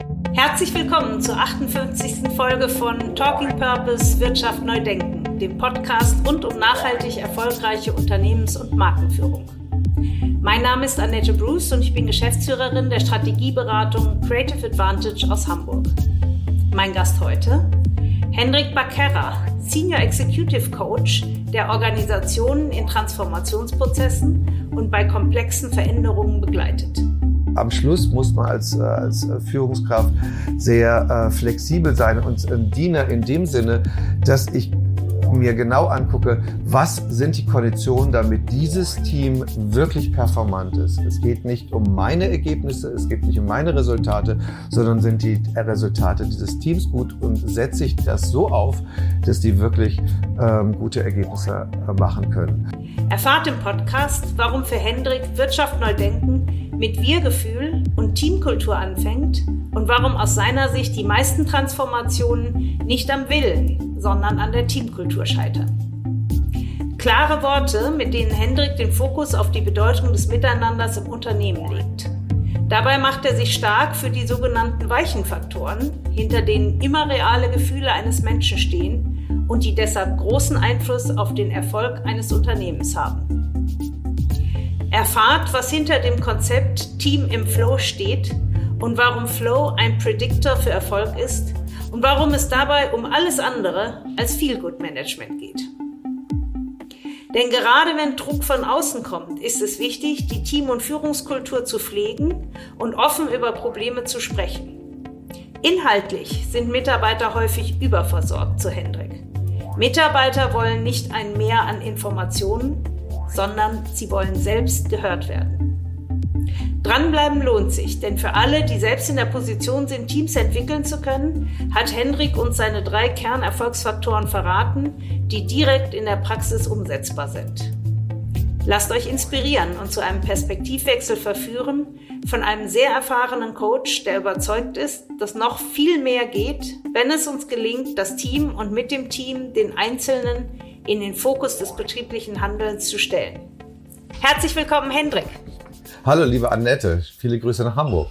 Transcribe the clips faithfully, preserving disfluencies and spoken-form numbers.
Herzlich willkommen zur achtundfünfzigsten Folge von Talking Purpose Wirtschaft neu denken, dem Podcast rund um nachhaltig erfolgreiche Unternehmens- und Markenführung. Mein Name ist Annette Bruce und ich bin Geschäftsführerin der Strategieberatung Creative Advantage aus Hamburg. Mein Gast heute, Hendrik Baquera, Senior Executive Coach, der Organisationen in Transformationsprozessen und bei komplexen Veränderungen begleitet. Am Schluss muss man als, als Führungskraft sehr äh, flexibel sein und ein Diener in dem Sinne, dass ich mir genau angucke, was sind die Konditionen, damit dieses Team wirklich performant ist. Es geht nicht um meine Ergebnisse, es geht nicht um meine Resultate, sondern sind die Resultate dieses Teams gut und setze ich das so auf, dass die wirklich ähm, gute Ergebnisse äh, machen können. Erfahrt im Podcast, warum für Hendrik Wirtschaft neu denken mit Wir-Gefühl und Teamkultur anfängt und warum aus seiner Sicht die meisten Transformationen nicht am Willen, sondern an der Teamkultur scheitern. Klare Worte, mit denen Hendrik den Fokus auf die Bedeutung des Miteinanders im Unternehmen legt. Dabei macht er sich stark für die sogenannten weichen Faktoren, hinter denen immer reale Gefühle eines Menschen stehen und die deshalb großen Einfluss auf den Erfolg eines Unternehmens haben. Erfahrt, was hinter dem Konzept Team im Flow steht und warum Flow ein Prediktor für Erfolg ist und warum es dabei um alles andere als Feel-Good-Management geht. Denn gerade wenn Druck von außen kommt, ist es wichtig, die Team- und Führungskultur zu pflegen und offen über Probleme zu sprechen. Inhaltlich sind Mitarbeiter häufig überversorgt, so Hendrik. Mitarbeiter wollen nicht ein Mehr an Informationen, sondern sie wollen selbst gehört werden. Dranbleiben lohnt sich, denn für alle, die selbst in der Position sind, Teams entwickeln zu können, hat Hendrik uns seine drei Kernerfolgsfaktoren verraten, die direkt in der Praxis umsetzbar sind. Lasst euch inspirieren und zu einem Perspektivwechsel verführen von einem sehr erfahrenen Coach, der überzeugt ist, dass noch viel mehr geht, wenn es uns gelingt, das Team und mit dem Team den Einzelnen in den Fokus des betrieblichen Handelns zu stellen. Herzlich willkommen, Hendrik. Hallo, liebe Annette. Viele Grüße nach Hamburg.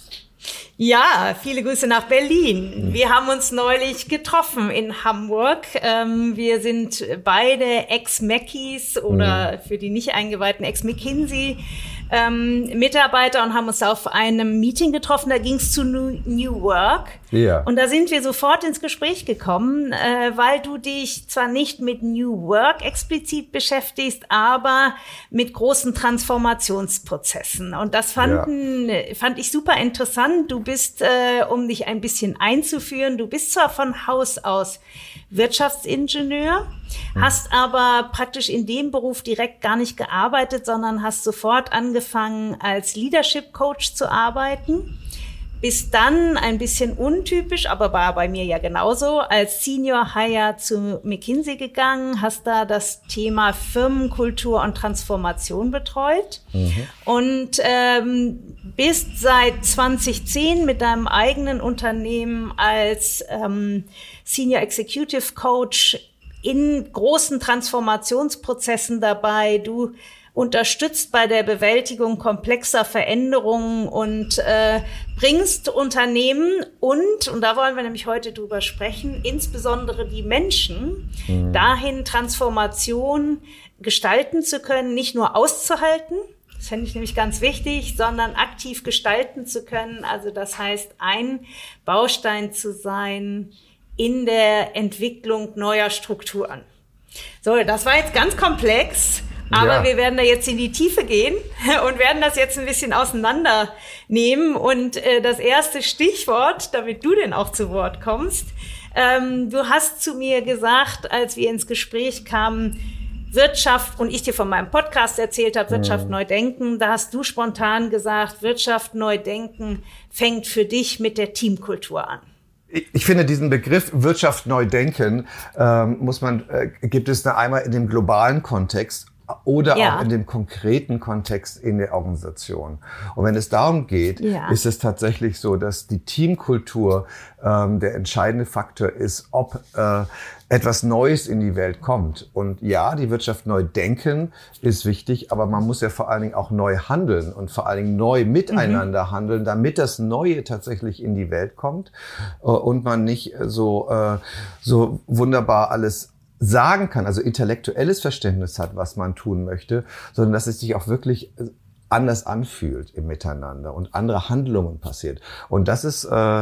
Ja, viele Grüße nach Berlin. Wir haben uns neulich getroffen in Hamburg. Ähm, wir sind beide Ex-Mackies oder für die nicht eingeweihten Ex-McKinsey ähm, Mitarbeiter und haben uns auf einem Meeting getroffen. Da ging es zu New Work. Ja. Und da sind wir sofort ins Gespräch gekommen, äh, weil du dich zwar nicht mit New Work explizit beschäftigst, aber mit großen Transformationsprozessen. Und das fanden, ja. fand ich super interessant. Du bist, äh, um dich ein bisschen einzuführen, du bist zwar von Haus aus Wirtschaftsingenieur, hm. hast aber praktisch in dem Beruf direkt gar nicht gearbeitet, sondern hast sofort angefangen, als Leadership Coach zu arbeiten. Bist dann ein bisschen untypisch, aber war bei mir ja genauso, als Senior Hire zu McKinsey gegangen, hast da das Thema Firmenkultur und Transformation betreut mhm. und ähm, bist seit zweitausendzehn mit deinem eigenen Unternehmen als ähm, Senior Executive Coach in großen Transformationsprozessen dabei. Du unterstützt bei der Bewältigung komplexer Veränderungen und äh, bringst Unternehmen und, und da wollen wir nämlich heute drüber sprechen, insbesondere die Menschen, mhm. dahin Transformation gestalten zu können, nicht nur auszuhalten, das fände ich nämlich ganz wichtig, sondern aktiv gestalten zu können. Also das heißt, ein Baustein zu sein in der Entwicklung neuer Strukturen. So, das war jetzt ganz komplex. Aber ja. wir werden da jetzt in die Tiefe gehen und werden das jetzt ein bisschen auseinandernehmen. Und äh, das erste Stichwort, damit du denn auch zu Wort kommst, ähm, du hast zu mir gesagt, als wir ins Gespräch kamen, Wirtschaft, und ich dir von meinem Podcast erzählt habe, Wirtschaft mhm. neu denken, da hast du spontan gesagt, Wirtschaft neu denken fängt für dich mit der Teamkultur an. Ich finde diesen Begriff Wirtschaft neu denken, ähm, muss man, äh, gibt es da einmal in dem globalen Kontext oder ja. auch in dem konkreten Kontext in der Organisation. Und wenn es darum geht, ja. ist es tatsächlich so, dass die Teamkultur ähm, der entscheidende Faktor ist, ob äh, etwas Neues in die Welt kommt. Und ja, die Wirtschaft neu denken ist wichtig, aber man muss ja vor allen Dingen auch neu handeln und vor allen Dingen neu miteinander mhm. handeln, damit das Neue tatsächlich in die Welt kommt äh, und man nicht so äh, so wunderbar alles sagen kann, also intellektuelles Verständnis hat, was man tun möchte, sondern dass es sich auch wirklich anders anfühlt im Miteinander und andere Handlungen passiert. Und das ist äh, äh,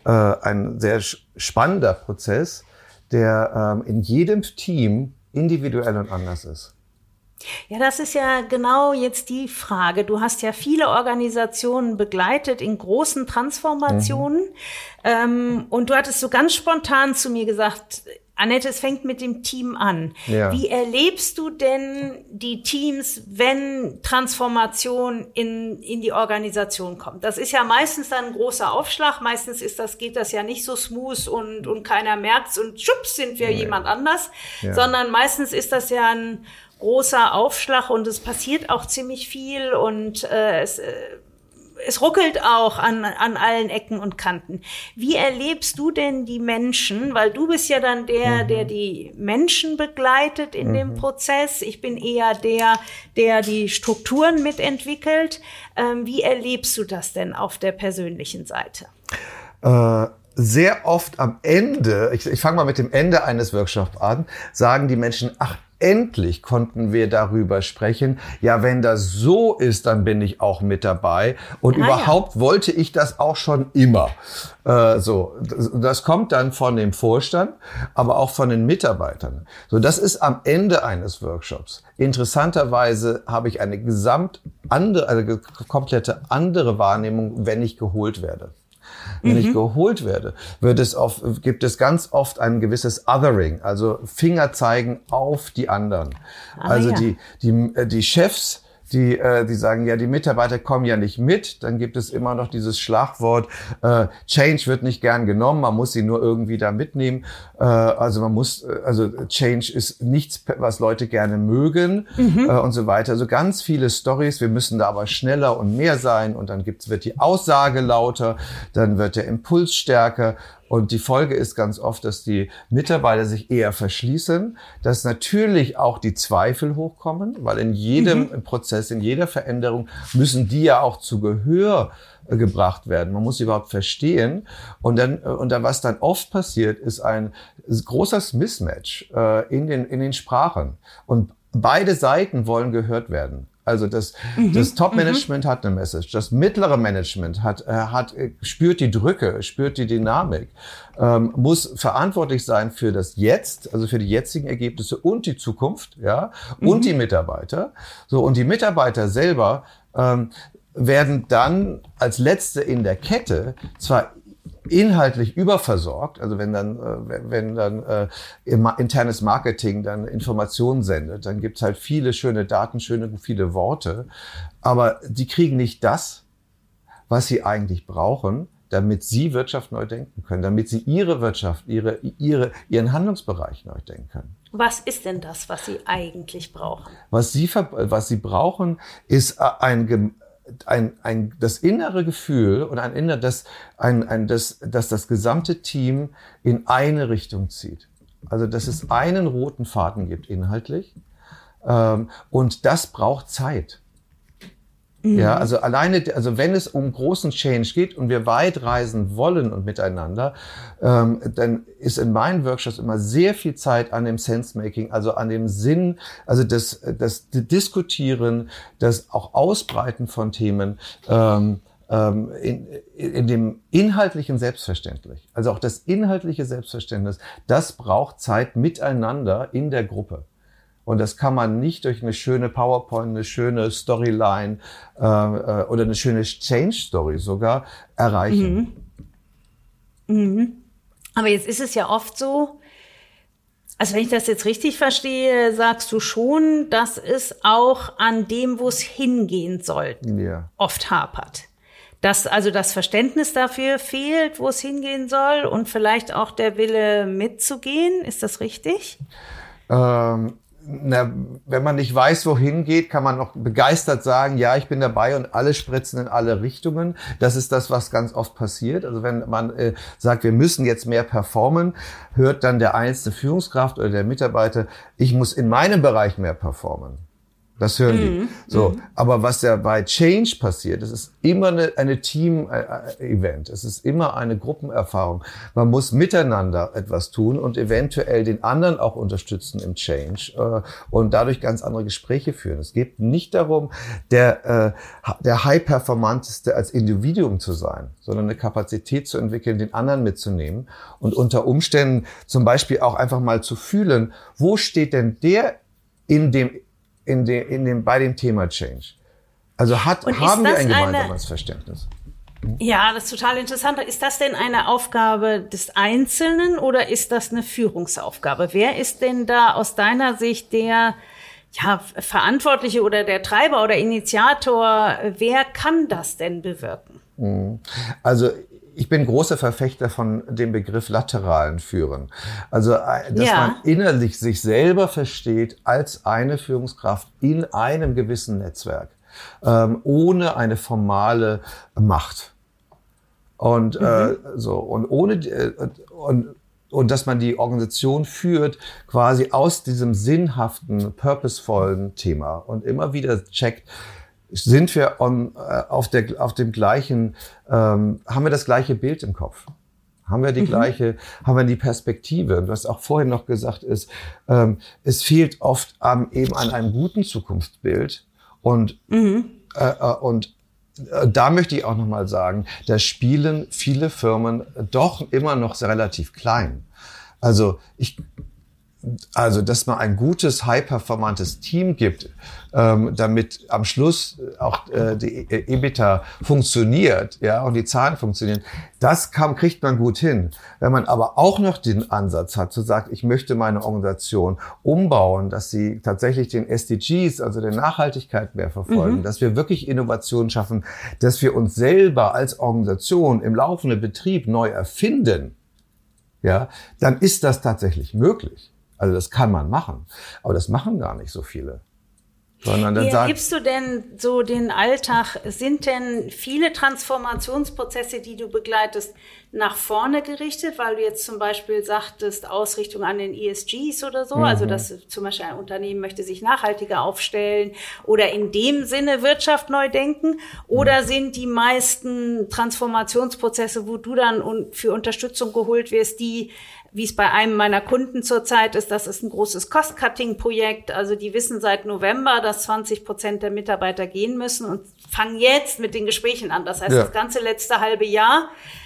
ein sehr spannender Prozess, der ähm, in jedem Team individuell und anders ist. Ja, das ist ja genau jetzt die Frage. Du hast ja viele Organisationen begleitet in großen Transformationen. Mhm. Ähm, und du hattest so ganz spontan zu mir gesagt, Annette, es fängt mit dem Team an. Ja. Wie erlebst du denn die Teams, wenn Transformation in, in die Organisation kommt? Das ist ja meistens dann ein großer Aufschlag. Meistens ist das, geht das ja nicht so smooth und, und keiner merkt's und schubs sind wir nee. jemand anders. Ja. Sondern meistens ist das ja ein großer Aufschlag und es passiert auch ziemlich viel und äh, es, äh, es ruckelt auch an, an allen Ecken und Kanten. Wie erlebst du denn die Menschen? Weil du bist ja dann der, mhm. der die Menschen begleitet in mhm. dem Prozess. Ich bin eher der, der die Strukturen mitentwickelt. Ähm, wie erlebst du das denn auf der persönlichen Seite? Äh, sehr oft am Ende, ich, ich fange mal mit dem Ende eines Workshops an, sagen die Menschen, ach, endlich konnten wir darüber sprechen. Ja, wenn das so ist, dann bin ich auch mit dabei. Und ah, überhaupt ja. wollte ich das auch schon immer. Äh, so, das, das kommt dann von dem Vorstand, aber auch von den Mitarbeitern. So, das ist am Ende eines Workshops. Interessanterweise habe ich eine gesamt andere, eine komplette andere Wahrnehmung, wenn ich geholt werde. Wenn mhm. ich geholt werde, wird es auf, gibt es ganz oft ein gewisses Othering, also Finger zeigen auf die anderen. Ah, also ja. die, die, die Chefs, die, äh, die sagen, ja, die Mitarbeiter kommen ja nicht mit. Dann gibt es immer noch dieses Schlagwort, äh, Change wird nicht gern genommen, man muss sie nur irgendwie da mitnehmen. Äh, also man muss, also Change ist nichts, was Leute gerne mögen mhm. äh, und so weiter. Also ganz viele Storys, wir müssen da aber schneller und mehr sein und dann gibt's, wird die Aussage lauter, dann wird der Impuls stärker. Und die Folge ist ganz oft, dass die Mitarbeiter sich eher verschließen, dass natürlich auch die Zweifel hochkommen, weil in jedem mhm. Prozess, in jeder Veränderung müssen die ja auch zu Gehör äh, gebracht werden. Man muss sie überhaupt verstehen. Und dann, und dann, was dann oft passiert, ist ein großes Mismatch äh, in den, in den Sprachen. Und beide Seiten wollen gehört werden. Also das, mhm, das Top-Management mhm. hat eine Message, das mittlere Management hat, äh, hat spürt die Drücke, spürt die Dynamik, ähm, muss verantwortlich sein für das Jetzt, also für die jetzigen Ergebnisse und die Zukunft, ja, mhm. und die Mitarbeiter. So, und die Mitarbeiter selber ähm, werden dann als Letzte in der Kette zwar inhaltlich überversorgt, also wenn dann äh, wenn dann äh, internes Marketing dann Informationen sendet, dann gibt's halt viele schöne Daten, schöne viele Worte, aber die kriegen nicht das, was sie eigentlich brauchen, damit sie Wirtschaft neu denken können, damit sie ihre Wirtschaft, ihre ihre ihren Handlungsbereich neu denken können. Was ist denn das, was sie eigentlich brauchen? Was sie was sie brauchen, ist ein Ein, ein, das innere Gefühl und ein inner, das, ein, ein, das, dass das gesamte Team in eine Richtung zieht. Also, dass es einen roten Faden gibt inhaltlich. Ähm, und das braucht Zeit. Mhm. Ja, also alleine, also wenn es um großen Change geht und wir weit reisen wollen und miteinander, ähm, dann ist in meinen Workshops immer sehr viel Zeit an dem Sense-Making, also an dem Sinn, also das, das Diskutieren, das auch Ausbreiten von Themen, ähm, ähm, in, in dem inhaltlichen Selbstverständlich. Also auch das inhaltliche Selbstverständnis, das braucht Zeit miteinander in der Gruppe. Und das kann man nicht durch eine schöne PowerPoint, eine schöne Storyline äh, oder eine schöne Change-Story sogar erreichen. Mhm. Mhm. Aber jetzt ist es ja oft so, also wenn ich das jetzt richtig verstehe, sagst du schon, dass es auch an dem, wo es hingehen soll, ja. oft hapert. Dass also das Verständnis dafür fehlt, wo es hingehen soll und vielleicht auch der Wille mitzugehen. Ist das richtig? Ähm na, wenn man nicht weiß, wohin geht, kann man noch begeistert sagen, ja, ich bin dabei und alle spritzen in alle Richtungen. Das ist das, was ganz oft passiert. Also wenn man äh, sagt, wir müssen jetzt mehr performen, hört dann der einzelne Führungskraft oder der Mitarbeiter, ich muss in meinem Bereich mehr performen. Das hören die. Mm, so, mm. Aber was ja bei Change passiert, es ist immer eine, eine Team-Event. Es ist immer eine Gruppenerfahrung. Man muss miteinander etwas tun und eventuell den anderen auch unterstützen im Change äh, und dadurch ganz andere Gespräche führen. Es geht nicht darum, der, äh, der High-Performanteste als Individuum zu sein, sondern eine Kapazität zu entwickeln, den anderen mitzunehmen und unter Umständen zum Beispiel auch einfach mal zu fühlen, wo steht denn der in dem In dem, in dem, bei dem Thema Change. Also hat, haben wir ein gemeinsames eine, Verständnis. Hm? Ja, das ist total interessant. Ist das denn eine Aufgabe des Einzelnen oder ist das eine Führungsaufgabe? Wer ist denn da aus deiner Sicht der ja, Verantwortliche oder der Treiber oder Initiator? Wer kann das denn bewirken? Also ich bin großer Verfechter von dem Begriff lateralen Führen. Also, dass ja. man innerlich sich selber versteht als eine Führungskraft in einem gewissen Netzwerk, ähm, ohne eine formale Macht. Und, mhm. äh, so, und ohne, äh, und, und dass man die Organisation führt, quasi aus diesem sinnhaften, purposevollen Thema und immer wieder checkt, sind wir on, äh, auf, der, auf dem gleichen, ähm, haben wir das gleiche Bild im Kopf? Haben wir die mhm. gleiche, haben wir die Perspektive? Und was auch vorhin noch gesagt ist, ähm, es fehlt oft ähm, eben an einem guten Zukunftsbild. Und, mhm. äh, äh, und äh, da möchte ich auch nochmal sagen, da spielen viele Firmen doch immer noch relativ klein. Also ich, Also, dass man ein gutes, high-performantes Team gibt, ähm, damit am Schluss auch äh, die EBITDA funktioniert, ja, und die Zahlen funktionieren, das kann, kriegt man gut hin. Wenn man aber auch noch den Ansatz hat, zu sagen, ich möchte meine Organisation umbauen, dass sie tatsächlich den S D Gs, also der Nachhaltigkeit mehr verfolgen, mhm. dass wir wirklich Innovationen schaffen, dass wir uns selber als Organisation im laufenden Betrieb neu erfinden, ja, dann ist das tatsächlich möglich. Also das kann man machen, aber das machen gar nicht so viele. Sondern dann Wie erlebst du denn so den Alltag? Sind denn viele Transformationsprozesse, die du begleitest, nach vorne gerichtet, weil du jetzt zum Beispiel sagtest, Ausrichtung an den E S Gs oder so, mhm. also dass zum Beispiel ein Unternehmen möchte sich nachhaltiger aufstellen oder in dem Sinne Wirtschaft neu denken, oder mhm. sind die meisten Transformationsprozesse, wo du dann für Unterstützung geholt wirst, die, wie es bei einem meiner Kunden zurzeit ist, das ist ein großes Cost-Cutting-Projekt. Also die wissen seit November, dass zwanzig Prozent der Mitarbeiter gehen müssen und fangen jetzt mit den Gesprächen an. Das heißt, ja. das ganze letzte halbe Jahr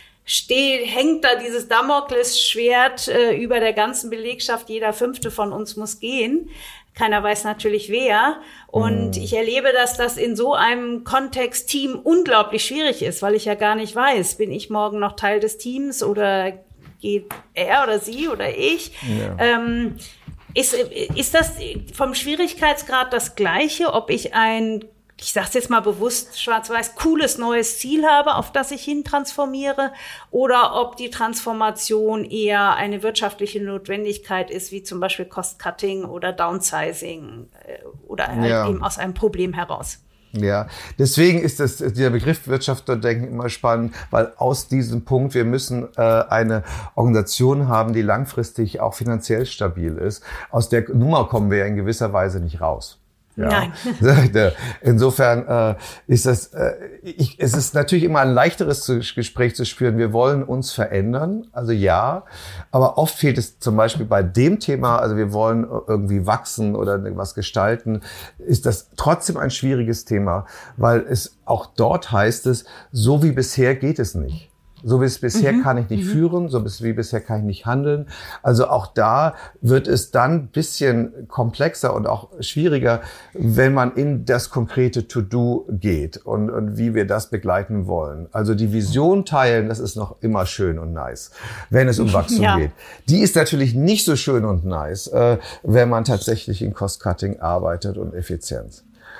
steht, hängt da dieses Damoklesschwert äh, über der ganzen Belegschaft. Jeder Fünfte von uns muss gehen. Keiner weiß natürlich wer. Und mm. ich erlebe, dass das in so einem Kontext Team unglaublich schwierig ist, weil ich ja gar nicht weiß, bin ich morgen noch Teil des Teams oder geht er oder sie oder ich. Ja. Ähm, ist, ist das vom Schwierigkeitsgrad das Gleiche, ob ich ein, ich sage es jetzt mal bewusst, schwarz-weiß, cooles neues Ziel habe, auf das ich hin transformiere, oder ob die Transformation eher eine wirtschaftliche Notwendigkeit ist, wie zum Beispiel Cost-Cutting oder Downsizing oder halt ja. eben aus einem Problem heraus? Ja, deswegen ist das, dieser Begriff Wirtschaftsdenken immer spannend, weil aus diesem Punkt, wir müssen äh, eine Organisation haben, die langfristig auch finanziell stabil ist. Aus der Nummer kommen wir ja in gewisser Weise nicht raus. Ja. Nein. Insofern äh, ist das, äh, ich, es ist natürlich immer ein leichteres Gespräch zu spüren. Wir wollen uns verändern, also ja, aber oft fehlt es zum Beispiel bei dem Thema, also wir wollen irgendwie wachsen oder was gestalten, ist das trotzdem ein schwieriges Thema, weil es auch dort heißt es, so wie bisher geht es nicht. So wie es bisher mhm. kann ich nicht mhm. führen, so wie bisher kann ich nicht handeln. Also auch da wird es dann ein bisschen komplexer und auch schwieriger, wenn man in das konkrete To-Do geht und, und wie wir das begleiten wollen. Also die Vision teilen, das ist noch immer schön und nice, wenn es um Wachstum ja. geht. Die ist natürlich nicht so schön und nice, äh, wenn man tatsächlich in Cost-Cutting arbeitet und Effizienz.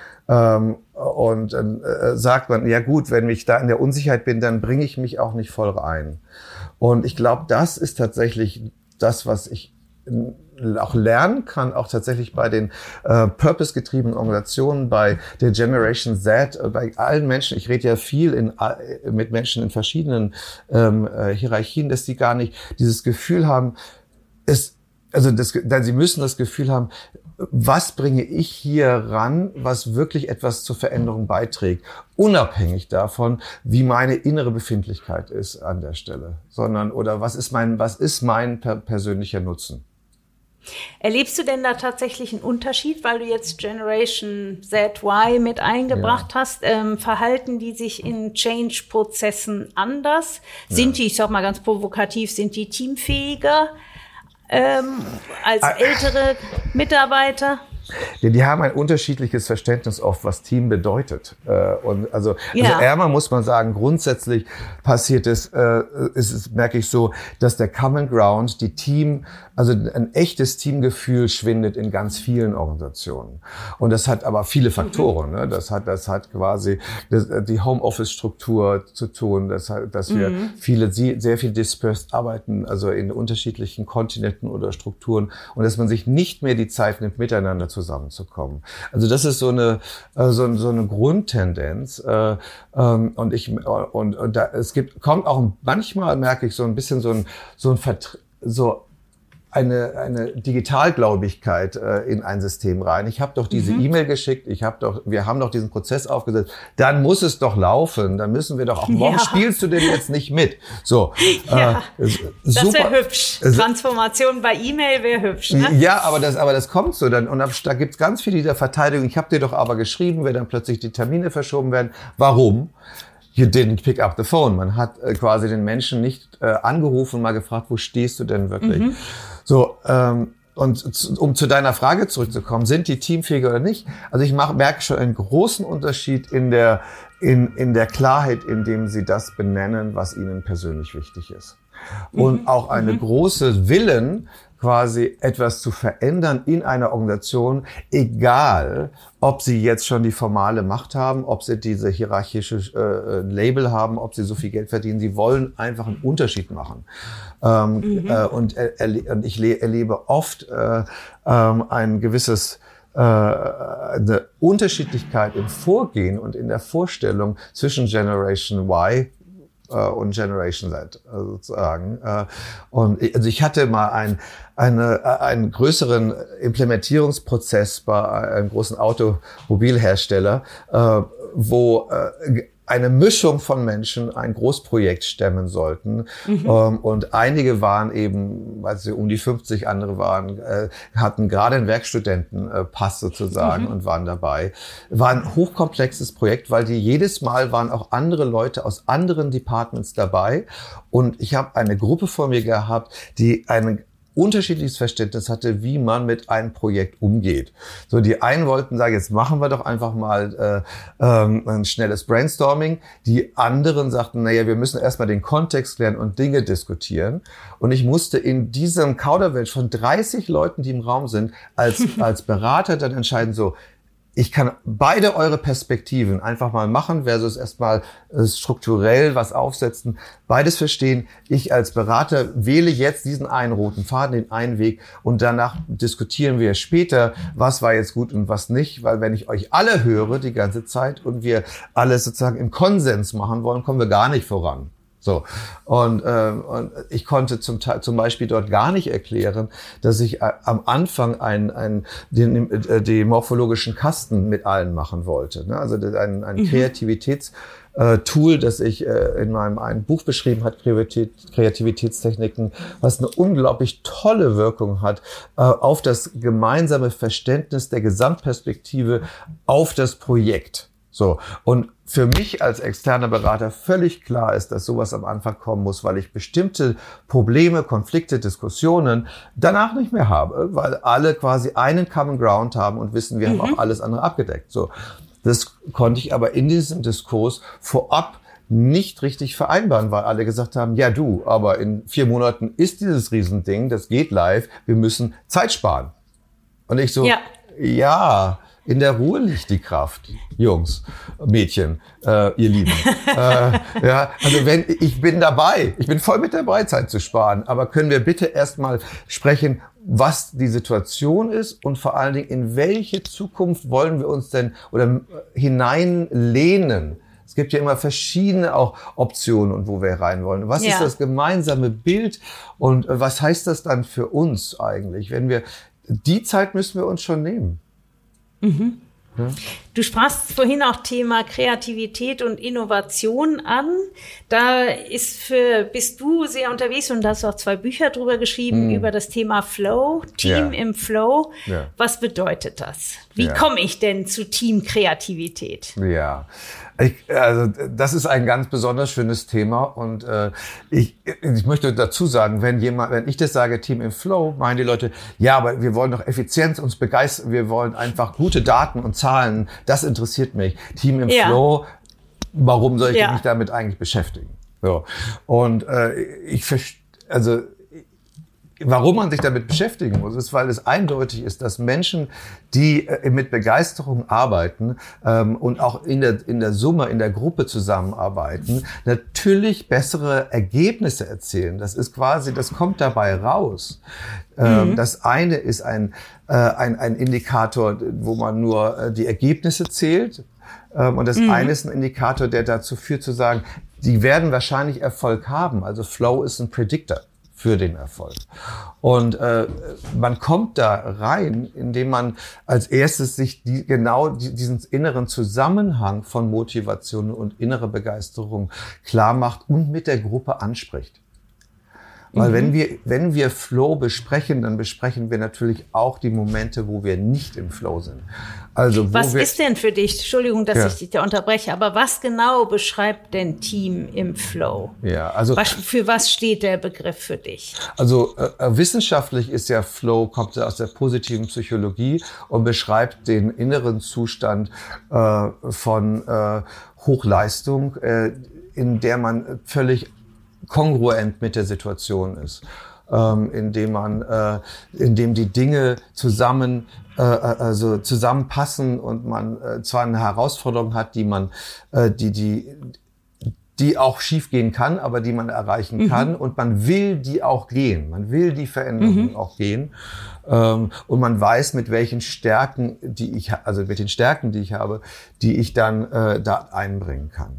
Ähm, und dann äh, sagt man, ja gut, wenn ich da in der Unsicherheit bin, dann bringe ich mich auch nicht voll rein. Und ich glaube, das ist tatsächlich das, was ich auch lernen kann, auch tatsächlich bei den äh, purpose-getriebenen Organisationen, bei der Generation Z, äh, bei allen Menschen. Ich rede ja viel in, äh, mit Menschen in verschiedenen ähm, äh, Hierarchien, dass die gar nicht dieses Gefühl haben, es, also das, denn sie müssen das Gefühl haben, was bringe ich hier ran, was wirklich etwas zur Veränderung beiträgt, unabhängig davon, wie meine innere Befindlichkeit ist an der Stelle, sondern oder was ist mein, was ist mein per- persönlicher Nutzen? Erlebst du denn da tatsächlich einen Unterschied, weil du jetzt Generation Z Y mit eingebracht ja. hast? Ähm, verhalten die sich in Change-Prozessen anders? Ja. Sind die, ich sag mal ganz provokativ, sind die teamfähiger ähm, als ältere Mitarbeiter? Ja, die haben ein unterschiedliches Verständnis oft, was Team bedeutet. Und also, ja. also einmal muss man sagen, grundsätzlich passiert es, äh, ist es, merke ich so, dass der Common Ground, die Team, also ein echtes Teamgefühl schwindet in ganz vielen Organisationen. Und das hat aber viele Faktoren. Mhm. Ne? Das hat, das hat quasi das, die Homeoffice-Struktur zu tun, das hat, dass wir mhm. viele, sehr viel dispersed arbeiten, also in unterschiedlichen Kontinenten oder Strukturen, und dass man sich nicht mehr die Zeit nimmt, miteinander zusammenzukommen. Also das ist so eine so, so eine Grundtendenz, äh, ähm, und ich und, und da es gibt kommt auch manchmal, merke ich, so ein bisschen so ein so ein Vertr- so eine eine Digitalgläubigkeit äh, in ein System rein. Ich habe doch diese mhm. E-Mail geschickt, ich habe doch wir haben doch diesen Prozess aufgesetzt, dann muss es doch laufen, dann müssen wir doch auch, warum ja. spielst du denn jetzt nicht mit? So, ja, äh, das wäre hübsch. Transformation bei E-Mail wäre hübsch, ne? Ja, aber das aber das kommt so dann, und da gibt's ganz viele, die der Verteidigung, ich habe dir doch aber geschrieben, wenn dann plötzlich die Termine verschoben werden. Warum? You didn't pick up the phone. Man hat äh, quasi den Menschen nicht äh, angerufen und mal gefragt, wo stehst du denn wirklich? Mhm. So, ähm, und zu, um zu deiner Frage zurückzukommen, sind die teamfähig oder nicht? Also ich mach, merke schon einen großen Unterschied in der, in, in der Klarheit, in dem sie das benennen, was ihnen persönlich wichtig ist. Und mhm. auch eine mhm. große Willen, quasi etwas zu verändern in einer Organisation, egal, ob sie jetzt schon die formale Macht haben, ob sie diese hierarchische äh, Label haben, ob sie so viel Geld verdienen. Sie wollen einfach einen Unterschied machen. Ähm, mhm. äh, und, äh, und ich le- erlebe oft äh, ähm, ein gewisses äh, eine Unterschiedlichkeit im Vorgehen und in der Vorstellung zwischen Generation Y und Generation Z sozusagen. Und ich, also ich hatte mal ein, eine, einen größeren Implementierungsprozess bei einem großen Automobilhersteller, wo eine Mischung von Menschen ein Großprojekt stemmen sollten. Mhm. Ähm, und einige waren eben, weil sie um die fünfzig, andere waren, äh, hatten gerade einen Werkstudentenpass sozusagen mhm. und waren dabei. War ein hochkomplexes Projekt, weil die jedes Mal waren auch andere Leute aus anderen Departments dabei. Und ich habe eine Gruppe vor mir gehabt, die eine unterschiedliches Verständnis hatte, wie man mit einem Projekt umgeht. So, die einen wollten sagen, jetzt machen wir doch einfach mal äh, ähm, ein schnelles Brainstorming. Die anderen sagten, naja, wir müssen erstmal den Kontext lernen und Dinge diskutieren. Und ich musste in diesem Kauderwelsch von dreißig Leuten, die im Raum sind, als als Berater dann entscheiden, so, ich kann beide eure Perspektiven einfach mal machen versus erstmal äh, strukturell was aufsetzen. Beides verstehen. Ich als Berater wähle jetzt diesen einen roten Faden, den einen Weg, und danach diskutieren wir später, was war jetzt gut und was nicht. Weil wenn ich euch alle höre die ganze Zeit und wir alles sozusagen im Konsens machen wollen, kommen wir gar nicht voran. So, und, äh, und ich konnte zum Teil, zum Beispiel dort gar nicht erklären, dass ich äh, am Anfang ein, ein, den, äh, den morphologischen Kasten mit allen machen wollte. Ne? Also ein, ein mhm. Kreativitätstool, das ich äh, in meinem einen Buch beschrieben hat, Kreativität, Kreativitätstechniken, was eine unglaublich tolle Wirkung hat äh, auf das gemeinsame Verständnis der Gesamtperspektive auf das Projekt. So, und für mich als externer Berater völlig klar ist, dass sowas am Anfang kommen muss, weil ich bestimmte Probleme, Konflikte, Diskussionen danach nicht mehr habe, weil alle quasi einen Common Ground haben und wissen, wir mhm. haben auch alles andere abgedeckt. So, das konnte ich aber in diesem Diskurs vorab nicht richtig vereinbaren, weil alle gesagt haben, ja du, aber in vier Monaten ist dieses Riesending, das geht live, wir müssen Zeit sparen. Und ich so, ja, ja in der Ruhe liegt die Kraft, Jungs, Mädchen, äh, ihr Lieben. äh, ja, also wenn ich bin dabei, ich bin voll mit dabei, Zeit zu sparen. Aber können wir bitte erstmal sprechen, was die Situation ist und vor allen Dingen, in welche Zukunft wollen wir uns denn oder hineinlehnen. Es gibt ja immer verschiedene auch Optionen und wo wir rein wollen. Was ja. ist das gemeinsame Bild und was heißt das dann für uns eigentlich? Wenn wir, die Zeit müssen wir uns schon nehmen. Mhm. Ja. Du sprachst vorhin auch Thema Kreativität und Innovation an. Da ist für, bist du sehr unterwegs und hast auch zwei Bücher drüber geschrieben, mm. über das Thema Flow, Team ja. im Flow. Ja. Was bedeutet das? Wie ja. komme ich denn zu Teamkreativität? Ja, ich, also das ist ein ganz besonders schönes Thema und äh, ich, ich möchte dazu sagen, wenn jemand, wenn ich das sage, Team im Flow, meinen die Leute, ja, aber wir wollen doch Effizienz, uns begeistern, wir wollen einfach gute Daten und Zahlen. Das interessiert mich. Team im ja. Flow, warum soll ich ja. mich damit eigentlich beschäftigen? So. Und äh, ich verstehe, also warum man sich damit beschäftigen muss, ist, weil es eindeutig ist, dass Menschen, die äh, mit Begeisterung arbeiten ähm, und auch in der, in der Summe, in der Gruppe zusammenarbeiten, natürlich bessere Ergebnisse erzielen. Das ist quasi, das kommt dabei raus. Ähm, mhm. Das eine ist ein, äh, ein, ein Indikator, wo man nur äh, die Ergebnisse zählt. Ähm, und das mhm. eine ist ein Indikator, der dazu führt zu sagen, die werden wahrscheinlich Erfolg haben. Also Flow ist ein Predictor für den Erfolg. Und äh, man kommt da rein, indem man als erstes sich die, genau die, diesen inneren Zusammenhang von Motivation und innerer Begeisterung klar macht und mit der Gruppe anspricht. Weil mhm. wenn wir, wenn wir Flow besprechen, dann besprechen wir natürlich auch die Momente, wo wir nicht im Flow sind. Also, wo was wir, ist denn für dich, Entschuldigung, dass ja. ich dich da unterbreche, aber was genau beschreibt denn Team im Flow? Ja, also. Was, für was steht der Begriff für dich? Also, äh, wissenschaftlich ist ja Flow, kommt aus der positiven Psychologie und beschreibt den inneren Zustand äh, von äh, Hochleistung, äh, in der man völlig kongruent mit der Situation ist, ähm, indem man, äh, indem die Dinge zusammen, äh, also zusammenpassen und man äh, zwar eine Herausforderung hat, die man, äh, die die die auch schief gehen kann, aber die man erreichen mhm. kann und man will die auch gehen, man will die Veränderung mhm. auch gehen ähm, und man weiß, mit welchen Stärken, die ich, also mit den Stärken, die ich habe, die ich dann äh, da einbringen kann.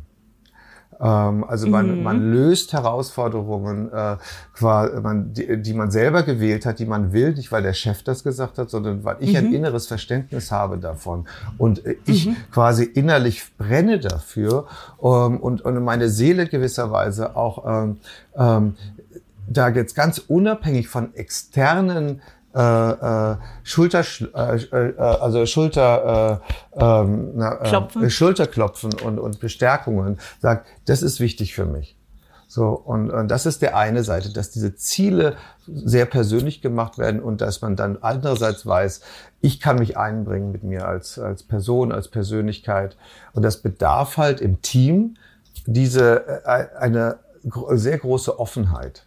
Also man, mhm. man löst Herausforderungen, äh, quasi, man, die, die man selber gewählt hat, die man will, nicht weil der Chef das gesagt hat, sondern weil ich mhm. ein inneres Verständnis habe davon und äh, ich mhm. quasi innerlich brenne dafür ähm, und, und meine Seele gewisserweise auch ähm, ähm, da jetzt ganz unabhängig von externen Äh, äh, Schulter, äh, äh, also Schulter, äh, ähm, na, äh, Schulterklopfen und, und Bestärkungen, sagt, das ist wichtig für mich. So, und, und das ist der eine Seite, dass diese Ziele sehr persönlich gemacht werden und dass man dann andererseits weiß, ich kann mich einbringen mit mir als, als Person, als Persönlichkeit. Und das bedarf halt im Team diese, äh, eine sehr große Offenheit.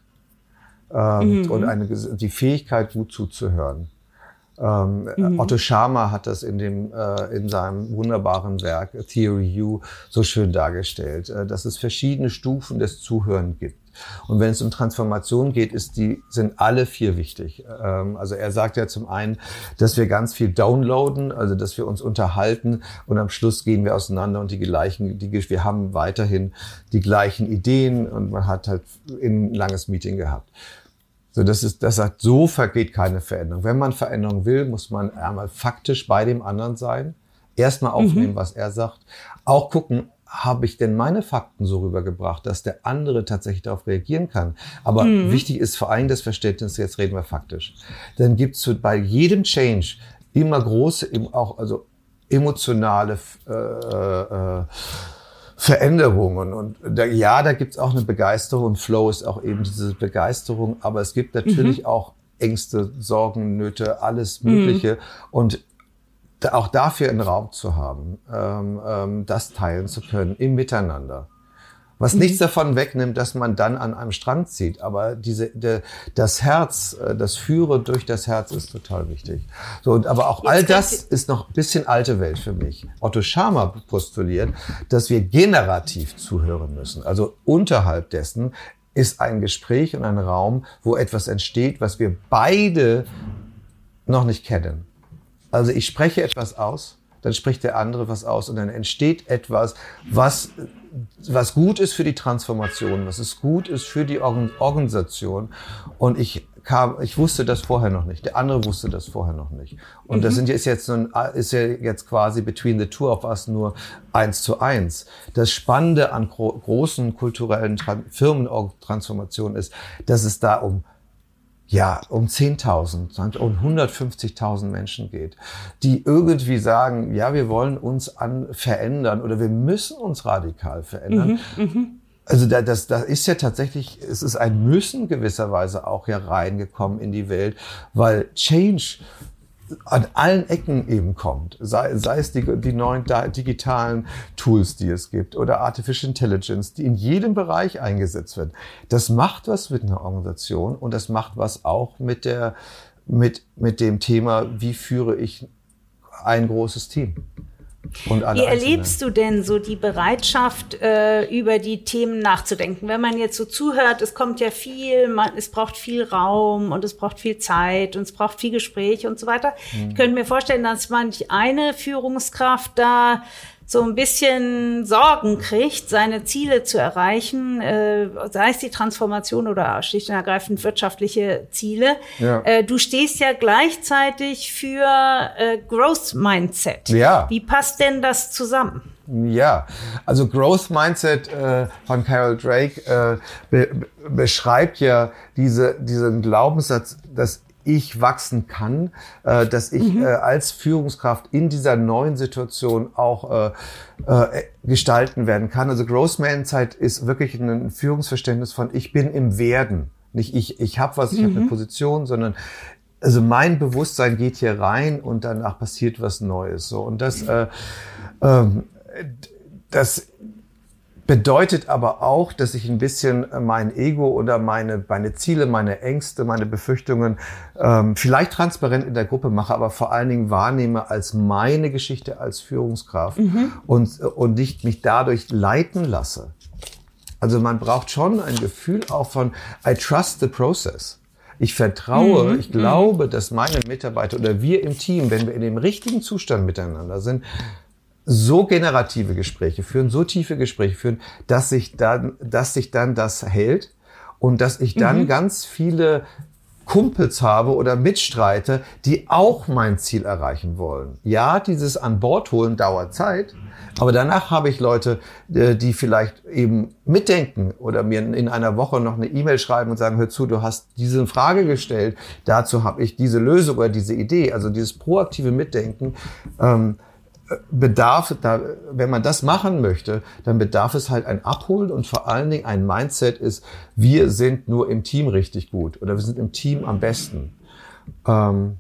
Ähm, mhm. Und eine, die Fähigkeit, gut zuzuhören. Ähm, mhm. Otto Scharmer hat das in dem äh, in seinem wunderbaren Werk Theory U so schön dargestellt, äh, dass es verschiedene Stufen des Zuhörens gibt. Und wenn es um Transformation geht, ist die, sind alle vier wichtig. Ähm, also er sagt ja zum einen, dass wir ganz viel downloaden, also dass wir uns unterhalten und am Schluss gehen wir auseinander und die gleichen, die, wir haben weiterhin die gleichen Ideen und man hat halt ein langes Meeting gehabt. So, das ist, das sagt, so vergeht keine Veränderung. Wenn man Veränderung will, muss man einmal faktisch bei dem anderen sein, erstmal aufnehmen, mhm. was er sagt, auch gucken, habe ich denn meine Fakten so rübergebracht, dass der andere tatsächlich darauf reagieren kann. Aber mhm. wichtig ist vor allem das Verständnis, jetzt reden wir faktisch. Dann gibt es bei jedem Change immer große, auch also emotionale äh, äh, Veränderungen. Und da, ja, da gibt es auch eine Begeisterung und Flow ist auch eben diese Begeisterung, aber es gibt natürlich mhm. auch Ängste, Sorgen, Nöte, alles Mögliche. Mhm. Und auch dafür einen Raum zu haben, ähm, ähm, das teilen zu können im Miteinander. Was mhm. nichts davon wegnimmt, dass man dann an einem Strang zieht, aber diese, de, das Herz, das Führen durch das Herz ist total wichtig. So, und aber auch all das ist noch ein bisschen alte Welt für mich. Otto Scharmer postuliert, dass wir generativ zuhören müssen, also unterhalb dessen ist ein Gespräch und ein Raum, wo etwas entsteht, was wir beide noch nicht kennen. Also ich spreche etwas aus, dann spricht der andere was aus und dann entsteht etwas, was, was gut ist für die Transformation, was es gut ist für die Organ- Organisation. Und ich kam, ich wusste das vorher noch nicht. Der andere wusste das vorher noch nicht. Und mhm. das sind, ist jetzt so ein, ist ja jetzt quasi between the two of us nur eins zu eins. Das Spannende an gro- großen kulturellen Tran- Firmentransformationen ist, dass es da um ja, um zehntausend, um hundertfünfzigtausend Menschen geht, die irgendwie sagen, ja, wir wollen uns an verändern oder wir müssen uns radikal verändern. Mhm, mh. Also da, das, das ist ja tatsächlich, es ist ein Müssen gewisserweise auch hier reingekommen in die Welt, weil Change an allen Ecken eben kommt. Sei, sei es die, die neuen da, digitalen Tools, die es gibt, oder Artificial Intelligence, die in jedem Bereich eingesetzt wird. Das macht was mit einer Organisation und das macht was auch mit der, mit, mit dem Thema, wie führe ich ein großes Team. Und alle Wie erlebst du denn so die Bereitschaft, äh, über die Themen nachzudenken? Wenn man jetzt so zuhört, es kommt ja viel, man, es braucht viel Raum und es braucht viel Zeit und es braucht viel Gespräch und so weiter. Mhm. Ich könnte mir vorstellen, dass manch eine Führungskraft da so ein bisschen Sorgen kriegt, seine Ziele zu erreichen, äh, sei es die Transformation oder schlicht und ergreifend wirtschaftliche Ziele. Ja. Äh, du stehst ja gleichzeitig für äh, Growth Mindset. Ja. Wie passt denn das zusammen? Ja, also Growth Mindset äh, von Carol Drake äh, be- beschreibt ja diese, diesen Glaubenssatz, dass ich wachsen kann, äh, dass ich mhm. äh, als Führungskraft in dieser neuen Situation auch äh, äh, gestalten werden kann. Also Growth Mindset ist wirklich ein Führungsverständnis von ich bin im Werden. Nicht ich, ich habe was, ich mhm. habe eine Position, sondern also mein Bewusstsein geht hier rein und danach passiert was Neues. So und das, äh, äh, das bedeutet aber auch, dass ich ein bisschen mein Ego oder meine, meine Ziele, meine Ängste, meine Befürchtungen ähm, vielleicht transparent in der Gruppe mache, aber vor allen Dingen wahrnehme als meine Geschichte als Führungskraft mhm. und, und nicht mich dadurch leiten lasse. Also man braucht schon ein Gefühl auch von I trust the process. Ich vertraue, mhm. ich glaube, dass meine Mitarbeiter oder wir im Team, wenn wir in dem richtigen Zustand miteinander sind, so generative Gespräche führen, so tiefe Gespräche führen, dass sich dann, dass sich dann das hält und dass ich dann mhm. ganz viele Kumpels habe oder Mitstreiter, die auch mein Ziel erreichen wollen. Ja, dieses an Bord holen dauert Zeit, aber danach habe ich Leute, die vielleicht eben mitdenken oder mir in einer Woche noch eine E-Mail schreiben und sagen, hör zu, du hast diese Frage gestellt, dazu habe ich diese Lösung oder diese Idee, also dieses proaktive Mitdenken, ähm, bedarf, da, wenn man das machen möchte, dann bedarf es halt ein Abholen und vor allen Dingen ein Mindset ist, wir sind nur im Team richtig gut oder wir sind im Team am besten. Ähm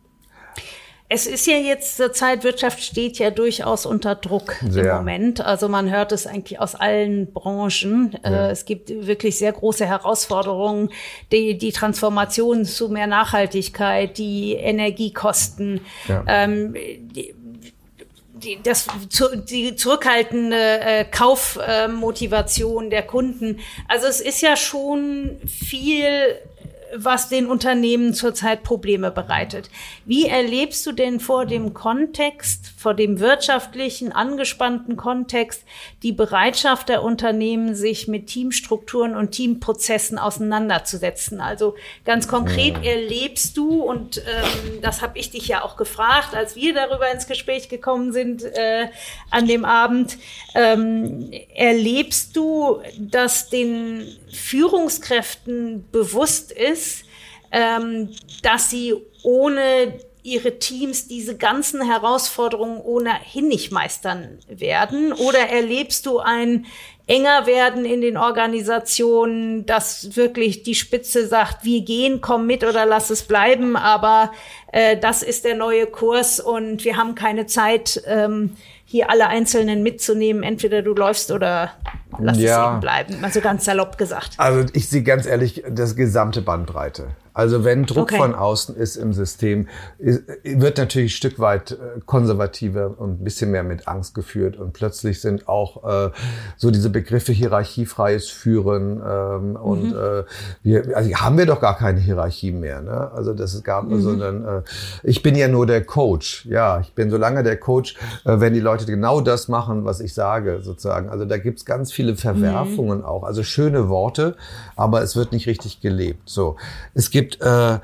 Es ist ja jetzt zur Zeit, Wirtschaft steht ja durchaus unter Druck sehr. Im Moment. Also man hört es eigentlich aus allen Branchen. Ja. Es gibt wirklich sehr große Herausforderungen. Die, die Transformation zu mehr Nachhaltigkeit, die Energiekosten, ja. ähm, die, Die, das, die zurückhaltende äh, Kaufmotivation äh, der Kunden. Also es ist ja schon viel, was den Unternehmen zurzeit Probleme bereitet. Wie erlebst du denn vor dem Kontext, vor dem wirtschaftlichen, angespannten Kontext, die Bereitschaft der Unternehmen, sich mit Teamstrukturen und Teamprozessen auseinanderzusetzen? Also ganz konkret erlebst du, und ähm, das habe ich dich ja auch gefragt, als wir darüber ins Gespräch gekommen sind äh, an dem Abend, ähm, erlebst du, dass den Führungskräften bewusst ist, ähm, dass sie ohne ihre Teams diese ganzen Herausforderungen ohnehin nicht meistern werden? Oder erlebst du ein enger werden in den Organisationen, dass wirklich die Spitze sagt, wir gehen, komm mit oder lass es bleiben, aber äh, das ist der neue Kurs und wir haben keine Zeit, ähm, hier alle Einzelnen mitzunehmen, entweder du läufst oder Lass ja. es eben bleiben, mal so ganz salopp gesagt. Also ich sehe ganz ehrlich das gesamte Bandbreite. Also wenn Druck okay. von außen ist im System, ist, wird natürlich ein Stück weit konservativer und ein bisschen mehr mit Angst geführt. Und plötzlich sind auch äh, so diese Begriffe hierarchiefreies Führen ähm, mhm. und äh, wir, also haben wir doch gar keine Hierarchie mehr. Ne? Also das ist gar, mhm. sondern äh, ich bin ja nur der Coach. Ja, ich bin so lange der Coach, äh, wenn die Leute genau das machen, was ich sage, sozusagen. Also da gibt's ganz viele Verwerfungen mhm. auch. Also schöne Worte, aber es wird nicht richtig gelebt. So, es gibt Äh,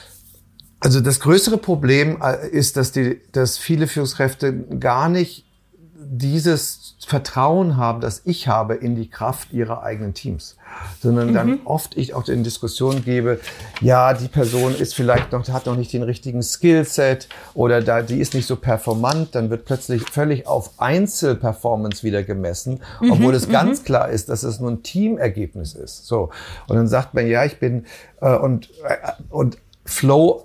also das größere Problem ist, dass die, dass viele Führungskräfte gar nicht dieses Vertrauen haben, das ich habe in die Kraft ihrer eigenen Teams, sondern mhm. dann oft ich auch in Diskussionen gebe, ja, die Person ist vielleicht noch, hat noch nicht den richtigen Skillset oder da, die ist nicht so performant, dann wird plötzlich völlig auf Einzelperformance wieder gemessen, mhm. obwohl es mhm. ganz klar ist, dass es nur ein Teamergebnis ist. So. Und dann sagt man, ja, ich bin, äh, und, äh, und Flow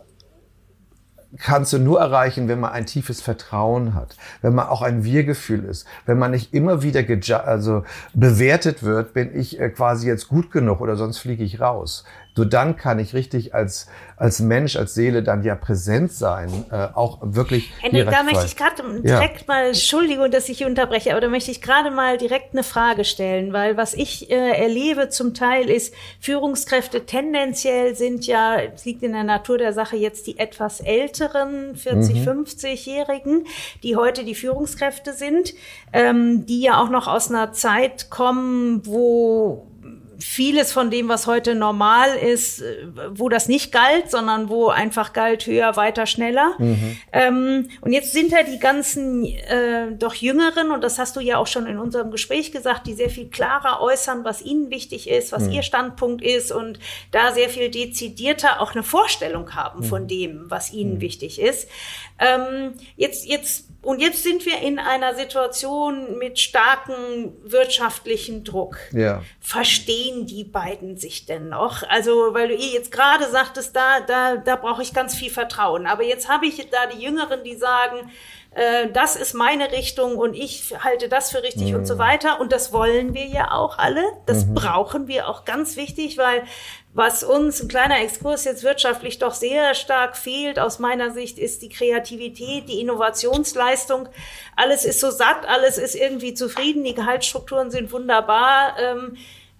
kannst du nur erreichen, wenn man ein tiefes Vertrauen hat, wenn man auch ein Wir-Gefühl ist, wenn man nicht immer wieder geju- also bewertet wird, bin ich äh, quasi jetzt gut genug oder sonst fliege ich raus. Nur dann kann ich richtig als als Mensch, als Seele dann ja präsent sein, äh, auch wirklich. Henrik, da möchte ich gerade direkt ja. mal, Entschuldigung, dass ich hier unterbreche, aber da möchte ich gerade mal direkt eine Frage stellen, weil was ich äh, erlebe zum Teil ist, Führungskräfte tendenziell sind ja, es liegt in der Natur der Sache, jetzt die etwas älteren vierzig-, mhm. fünfzig-Jährigen, die heute die Führungskräfte sind, ähm, die ja auch noch aus einer Zeit kommen, wo vieles von dem, was heute normal ist, wo das nicht galt, sondern wo einfach galt höher, weiter, schneller. Mhm. Ähm, und jetzt sind ja die ganzen äh, doch Jüngeren, und das hast du ja auch schon in unserem Gespräch gesagt, die sehr viel klarer äußern, was ihnen wichtig ist, was mhm. ihr Standpunkt ist und da sehr viel dezidierter auch eine Vorstellung haben mhm. von dem, was ihnen mhm. wichtig ist. Ähm, jetzt, jetzt Und jetzt sind wir in einer Situation mit starkem wirtschaftlichen Druck. Ja. Verstehen die beiden sich denn noch? Also, weil du eh jetzt gerade sagtest, da, da, da brauche ich ganz viel Vertrauen. Aber jetzt habe ich da die Jüngeren, die sagen, äh, das ist meine Richtung und ich halte das für richtig mhm. und so weiter. Und das wollen wir ja auch alle. Das mhm. brauchen wir auch ganz wichtig, weil was uns, ein kleiner Exkurs jetzt wirtschaftlich doch sehr stark fehlt, aus meiner Sicht, ist die Kreativität, die Innovationsleistung. Alles ist so satt, alles ist irgendwie zufrieden, die Gehaltsstrukturen sind wunderbar. Ähm,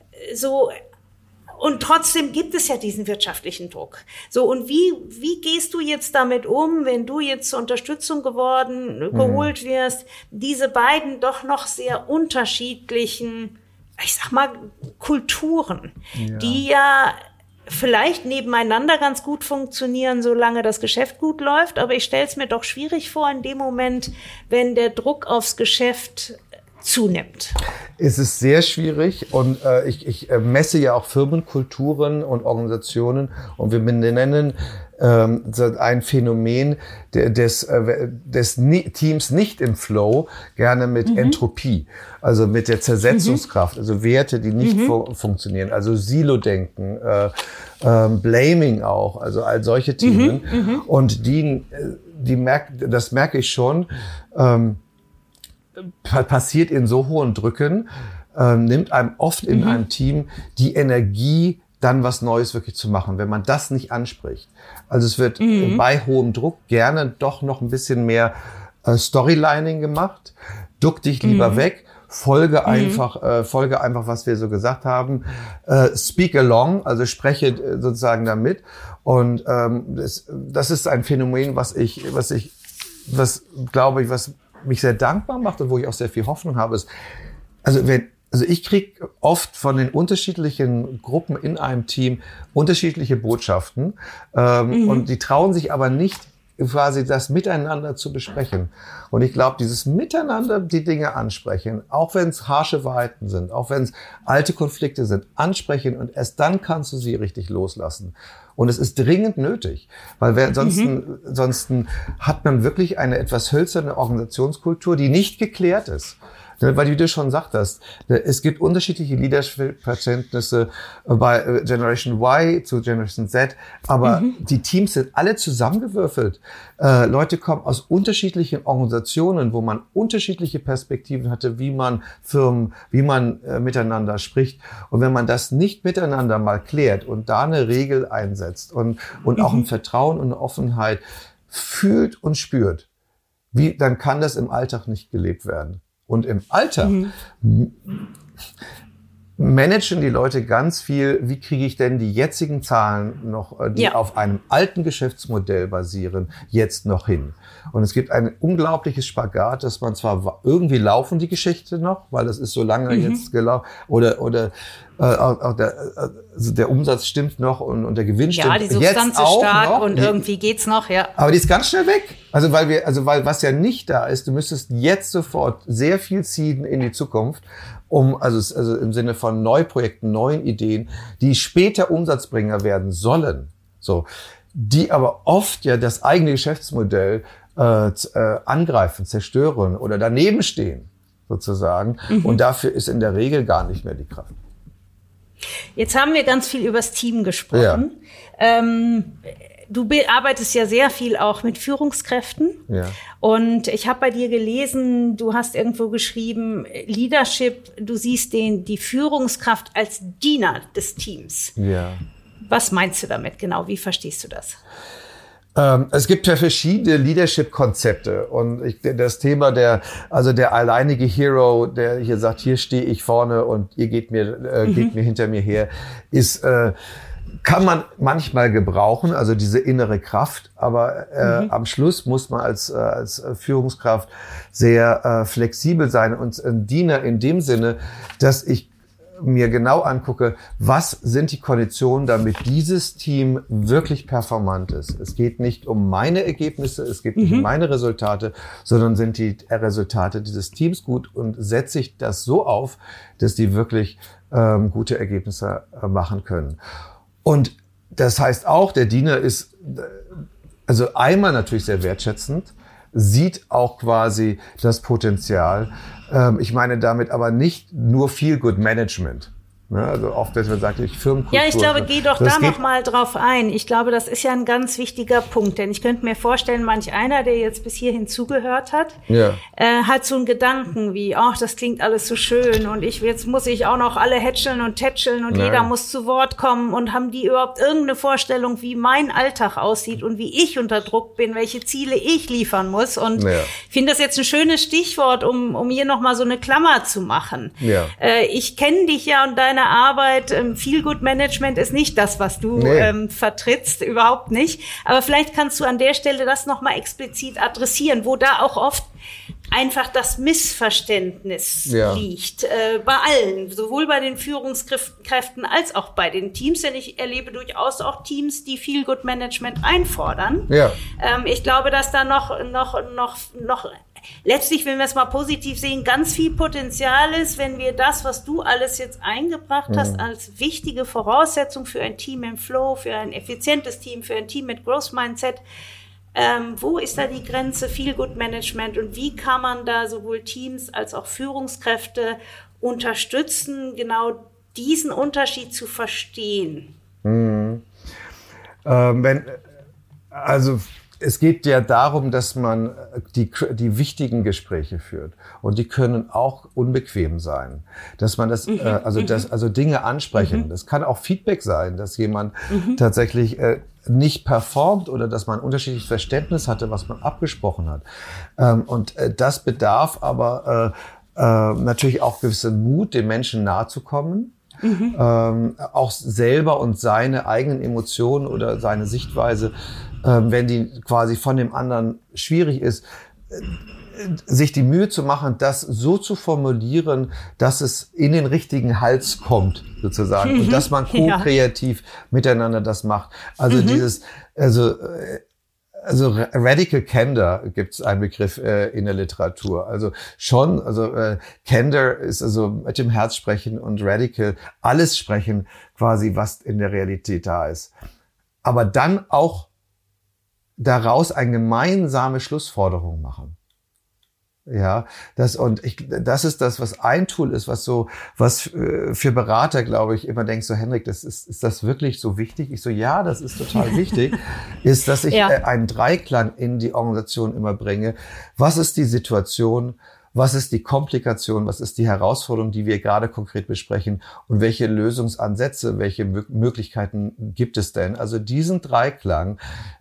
so und trotzdem gibt es ja diesen wirtschaftlichen Druck. So, und wie wie gehst du jetzt damit um, wenn du jetzt zur Unterstützung geworden, mhm. geholt wirst, diese beiden doch noch sehr unterschiedlichen, ich sag mal, Kulturen, ja. die ja vielleicht nebeneinander ganz gut funktionieren, solange das Geschäft gut läuft. Aber ich stelle es mir doch schwierig vor in dem Moment, wenn der Druck aufs Geschäft zunimmt. Es ist sehr schwierig und äh, ich, ich äh, messe ja auch Firmenkulturen und Organisationen und wir benennen ähm, ein Phänomen de, des, äh, des Ni- Teams nicht im Flow gerne mit mhm. Entropie, also mit der Zersetzungskraft, mhm. also Werte, die nicht mhm. fu- funktionieren, also Silo-Denken, äh, äh, Blaming auch, also all solche Themen mhm. und die, die merk, das merke ich schon, ähm, passiert in so hohen Drücken, äh, nimmt einem oft in mhm. einem Team die Energie, dann was Neues wirklich zu machen, wenn man das nicht anspricht. Also es wird mhm. bei hohem Druck gerne doch noch ein bisschen mehr äh, Storylining gemacht. Duck dich lieber mhm. weg, folge mhm. einfach, äh, folge einfach, was wir so gesagt haben. Äh, speak along, also spreche äh, sozusagen damit. Und ähm, das, das ist ein Phänomen, was ich, was ich, was glaube ich, was mich sehr dankbar macht und wo ich auch sehr viel Hoffnung habe, ist, also wenn, also ich kriege oft von den unterschiedlichen Gruppen in einem Team unterschiedliche Botschaften ähm, mhm. und die trauen sich aber nicht, quasi das miteinander zu besprechen. Und ich glaube, dieses Miteinander die Dinge ansprechen, auch wenn es harsche Wahrheiten sind, auch wenn es alte Konflikte sind, ansprechen und erst dann kannst du sie richtig loslassen. Und es ist dringend nötig, weil wer, ansonsten, mhm. ansonsten hat man wirklich eine etwas hölzerne Organisationskultur, die nicht geklärt ist. Weil, wie du schon sagtest, es gibt unterschiedliche Leadership-Verständnisse bei Generation Y zu Generation Z, aber mhm. die Teams sind alle zusammengewürfelt. Äh, Leute kommen aus unterschiedlichen Organisationen, wo man unterschiedliche Perspektiven hatte, wie man Firmen, wie man äh, miteinander spricht. Und wenn man das nicht miteinander mal klärt und da eine Regel einsetzt und, und mhm. auch ein Vertrauen und eine Offenheit fühlt und spürt, wie, dann kann das im Alltag nicht gelebt werden. Und im Alltag mhm. managen die Leute ganz viel, wie kriege ich denn die jetzigen Zahlen noch, die ja. auf einem alten Geschäftsmodell basieren, jetzt noch hin. Und es gibt ein unglaubliches Spagat, dass man zwar irgendwie laufen die Geschichte noch, weil das ist so lange mhm. jetzt gelaufen, oder oder äh, auch der, also der Umsatz stimmt noch und, und der Gewinn stimmt ja, die Substanz jetzt auch ist stark noch. Und irgendwie geht's noch, ja. Aber die ist ganz schnell weg. Also weil wir, also weil was ja nicht da ist, du müsstest jetzt sofort sehr viel ziehen in die Zukunft, um also also im Sinne von Neuprojekten, neuen Ideen, die später Umsatzbringer werden sollen, so, die aber oft ja das eigene Geschäftsmodell äh, äh, angreifen, zerstören oder daneben stehen sozusagen. Mhm. Und dafür ist in der Regel gar nicht mehr die Kraft. Jetzt haben wir ganz viel übers Team gesprochen. Ja. Ähm, du arbeitest ja sehr viel auch mit Führungskräften. Ja. Und ich habe bei dir gelesen, du hast irgendwo geschrieben, Leadership, du siehst den, die Führungskraft als Diener des Teams. Ja. Was meinst du damit genau? Wie verstehst du das? Ähm, es gibt ja verschiedene Leadership-Konzepte und ich, das Thema der, also der alleinige Hero, der hier sagt, hier stehe ich vorne und ihr geht mir, äh, mhm. geht mir hinter mir her, ist, äh, kann man manchmal gebrauchen, also diese innere Kraft, aber äh, mhm. am Schluss muss man als, äh, als Führungskraft sehr äh, flexibel sein und ein Diener in dem Sinne, dass ich mir genau angucke, was sind die Konditionen, damit dieses Team wirklich performant ist. Es geht nicht um meine Ergebnisse, es geht nicht mhm. um meine Resultate, sondern sind die Resultate dieses Teams gut und setze ich das so auf, dass die wirklich ähm, gute Ergebnisse äh, machen können. Und das heißt auch, der Diener ist also einmal natürlich sehr wertschätzend, sieht auch quasi das Potenzial. Ähm, ich meine damit aber nicht nur Feel-Good-Management. Ne? Also oft, wenn man sagt, ich Firmenkultur. Ja, ich glaube, geh doch da noch mal drauf ein. Ich glaube, das ist ja ein ganz wichtiger Punkt. Denn ich könnte mir vorstellen, manch einer, der jetzt bis hierhin zugehört hat, ja. äh, hat so einen Gedanken wie, ach, das klingt alles so schön und ich jetzt muss ich auch noch alle hätscheln und tätscheln und Nein. jeder muss zu Wort kommen und haben die überhaupt irgendeine Vorstellung, wie mein Alltag aussieht und wie ich unter Druck bin, welche Ziele ich liefern muss. Und ja. ich finde das jetzt ein schönes Stichwort, um, um hier noch mal so eine Klammer zu machen. Ja. Äh, ich kenne dich ja und deine Arbeit, ähm, Feel-Good-Management ist nicht das, was du nee. ähm, vertrittst, überhaupt nicht. Aber vielleicht kannst du an der Stelle das nochmal explizit adressieren, wo da auch oft einfach das Missverständnis ja. liegt, äh, bei allen, sowohl bei den Führungskräften als auch bei den Teams, denn ich erlebe durchaus auch Teams, die Feel-Good-Management einfordern. Ja. Ähm, ich glaube, dass da noch, noch, noch, noch letztlich, wenn wir es mal positiv sehen, ganz viel Potenzial ist, wenn wir das, was du alles jetzt eingebracht mhm. hast, als wichtige Voraussetzung für ein Team im Flow, für ein effizientes Team, für ein Team mit Growth Mindset, ähm, wo ist da die Grenze Feel-Good-Management und wie kann man da sowohl Teams als auch Führungskräfte unterstützen, genau diesen Unterschied zu verstehen? Mhm. Ähm, wenn, also es geht ja darum, dass man die, die wichtigen Gespräche führt. Und die können auch unbequem sein. Dass man das, mhm. äh, also das, also Dinge ansprechen. Mhm. Das kann auch Feedback sein, dass jemand mhm. tatsächlich äh, nicht performt oder dass man ein unterschiedliches Verständnis hatte, was man abgesprochen hat. Ähm, und äh, das bedarf aber äh, äh, natürlich auch gewissen Mut, den Menschen nahe zu kommen. Mhm. Ähm, auch selber und seine eigenen Emotionen oder seine Sichtweise, ähm, wenn die quasi von dem anderen schwierig ist, äh, sich die Mühe zu machen, das so zu formulieren, dass es in den richtigen Hals kommt, sozusagen, mhm. und dass man ko-kreativ ja. miteinander das macht. Also mhm. dieses, also äh, Also Radical Candor gibt es einen Begriff äh, in der Literatur. Also schon, also äh, Candor ist also mit dem Herz sprechen und Radical alles sprechen, quasi was in der Realität da ist. Aber dann auch daraus eine gemeinsame Schlussforderung machen. Ja, das und ich, das ist das, was ein Tool ist, was so, was äh, für Berater, glaube ich, immer denkst so, Henrik, das ist, ist das wirklich so wichtig? Ich so, ja, das ist total wichtig, ist, dass ich ja. äh, einen Dreiklang in die Organisation immer bringe. Was ist die Situation? Was ist die Komplikation? Was ist die Herausforderung, die wir gerade konkret besprechen? Und welche Lösungsansätze, welche Möglichkeiten gibt es denn? Also diesen Dreiklang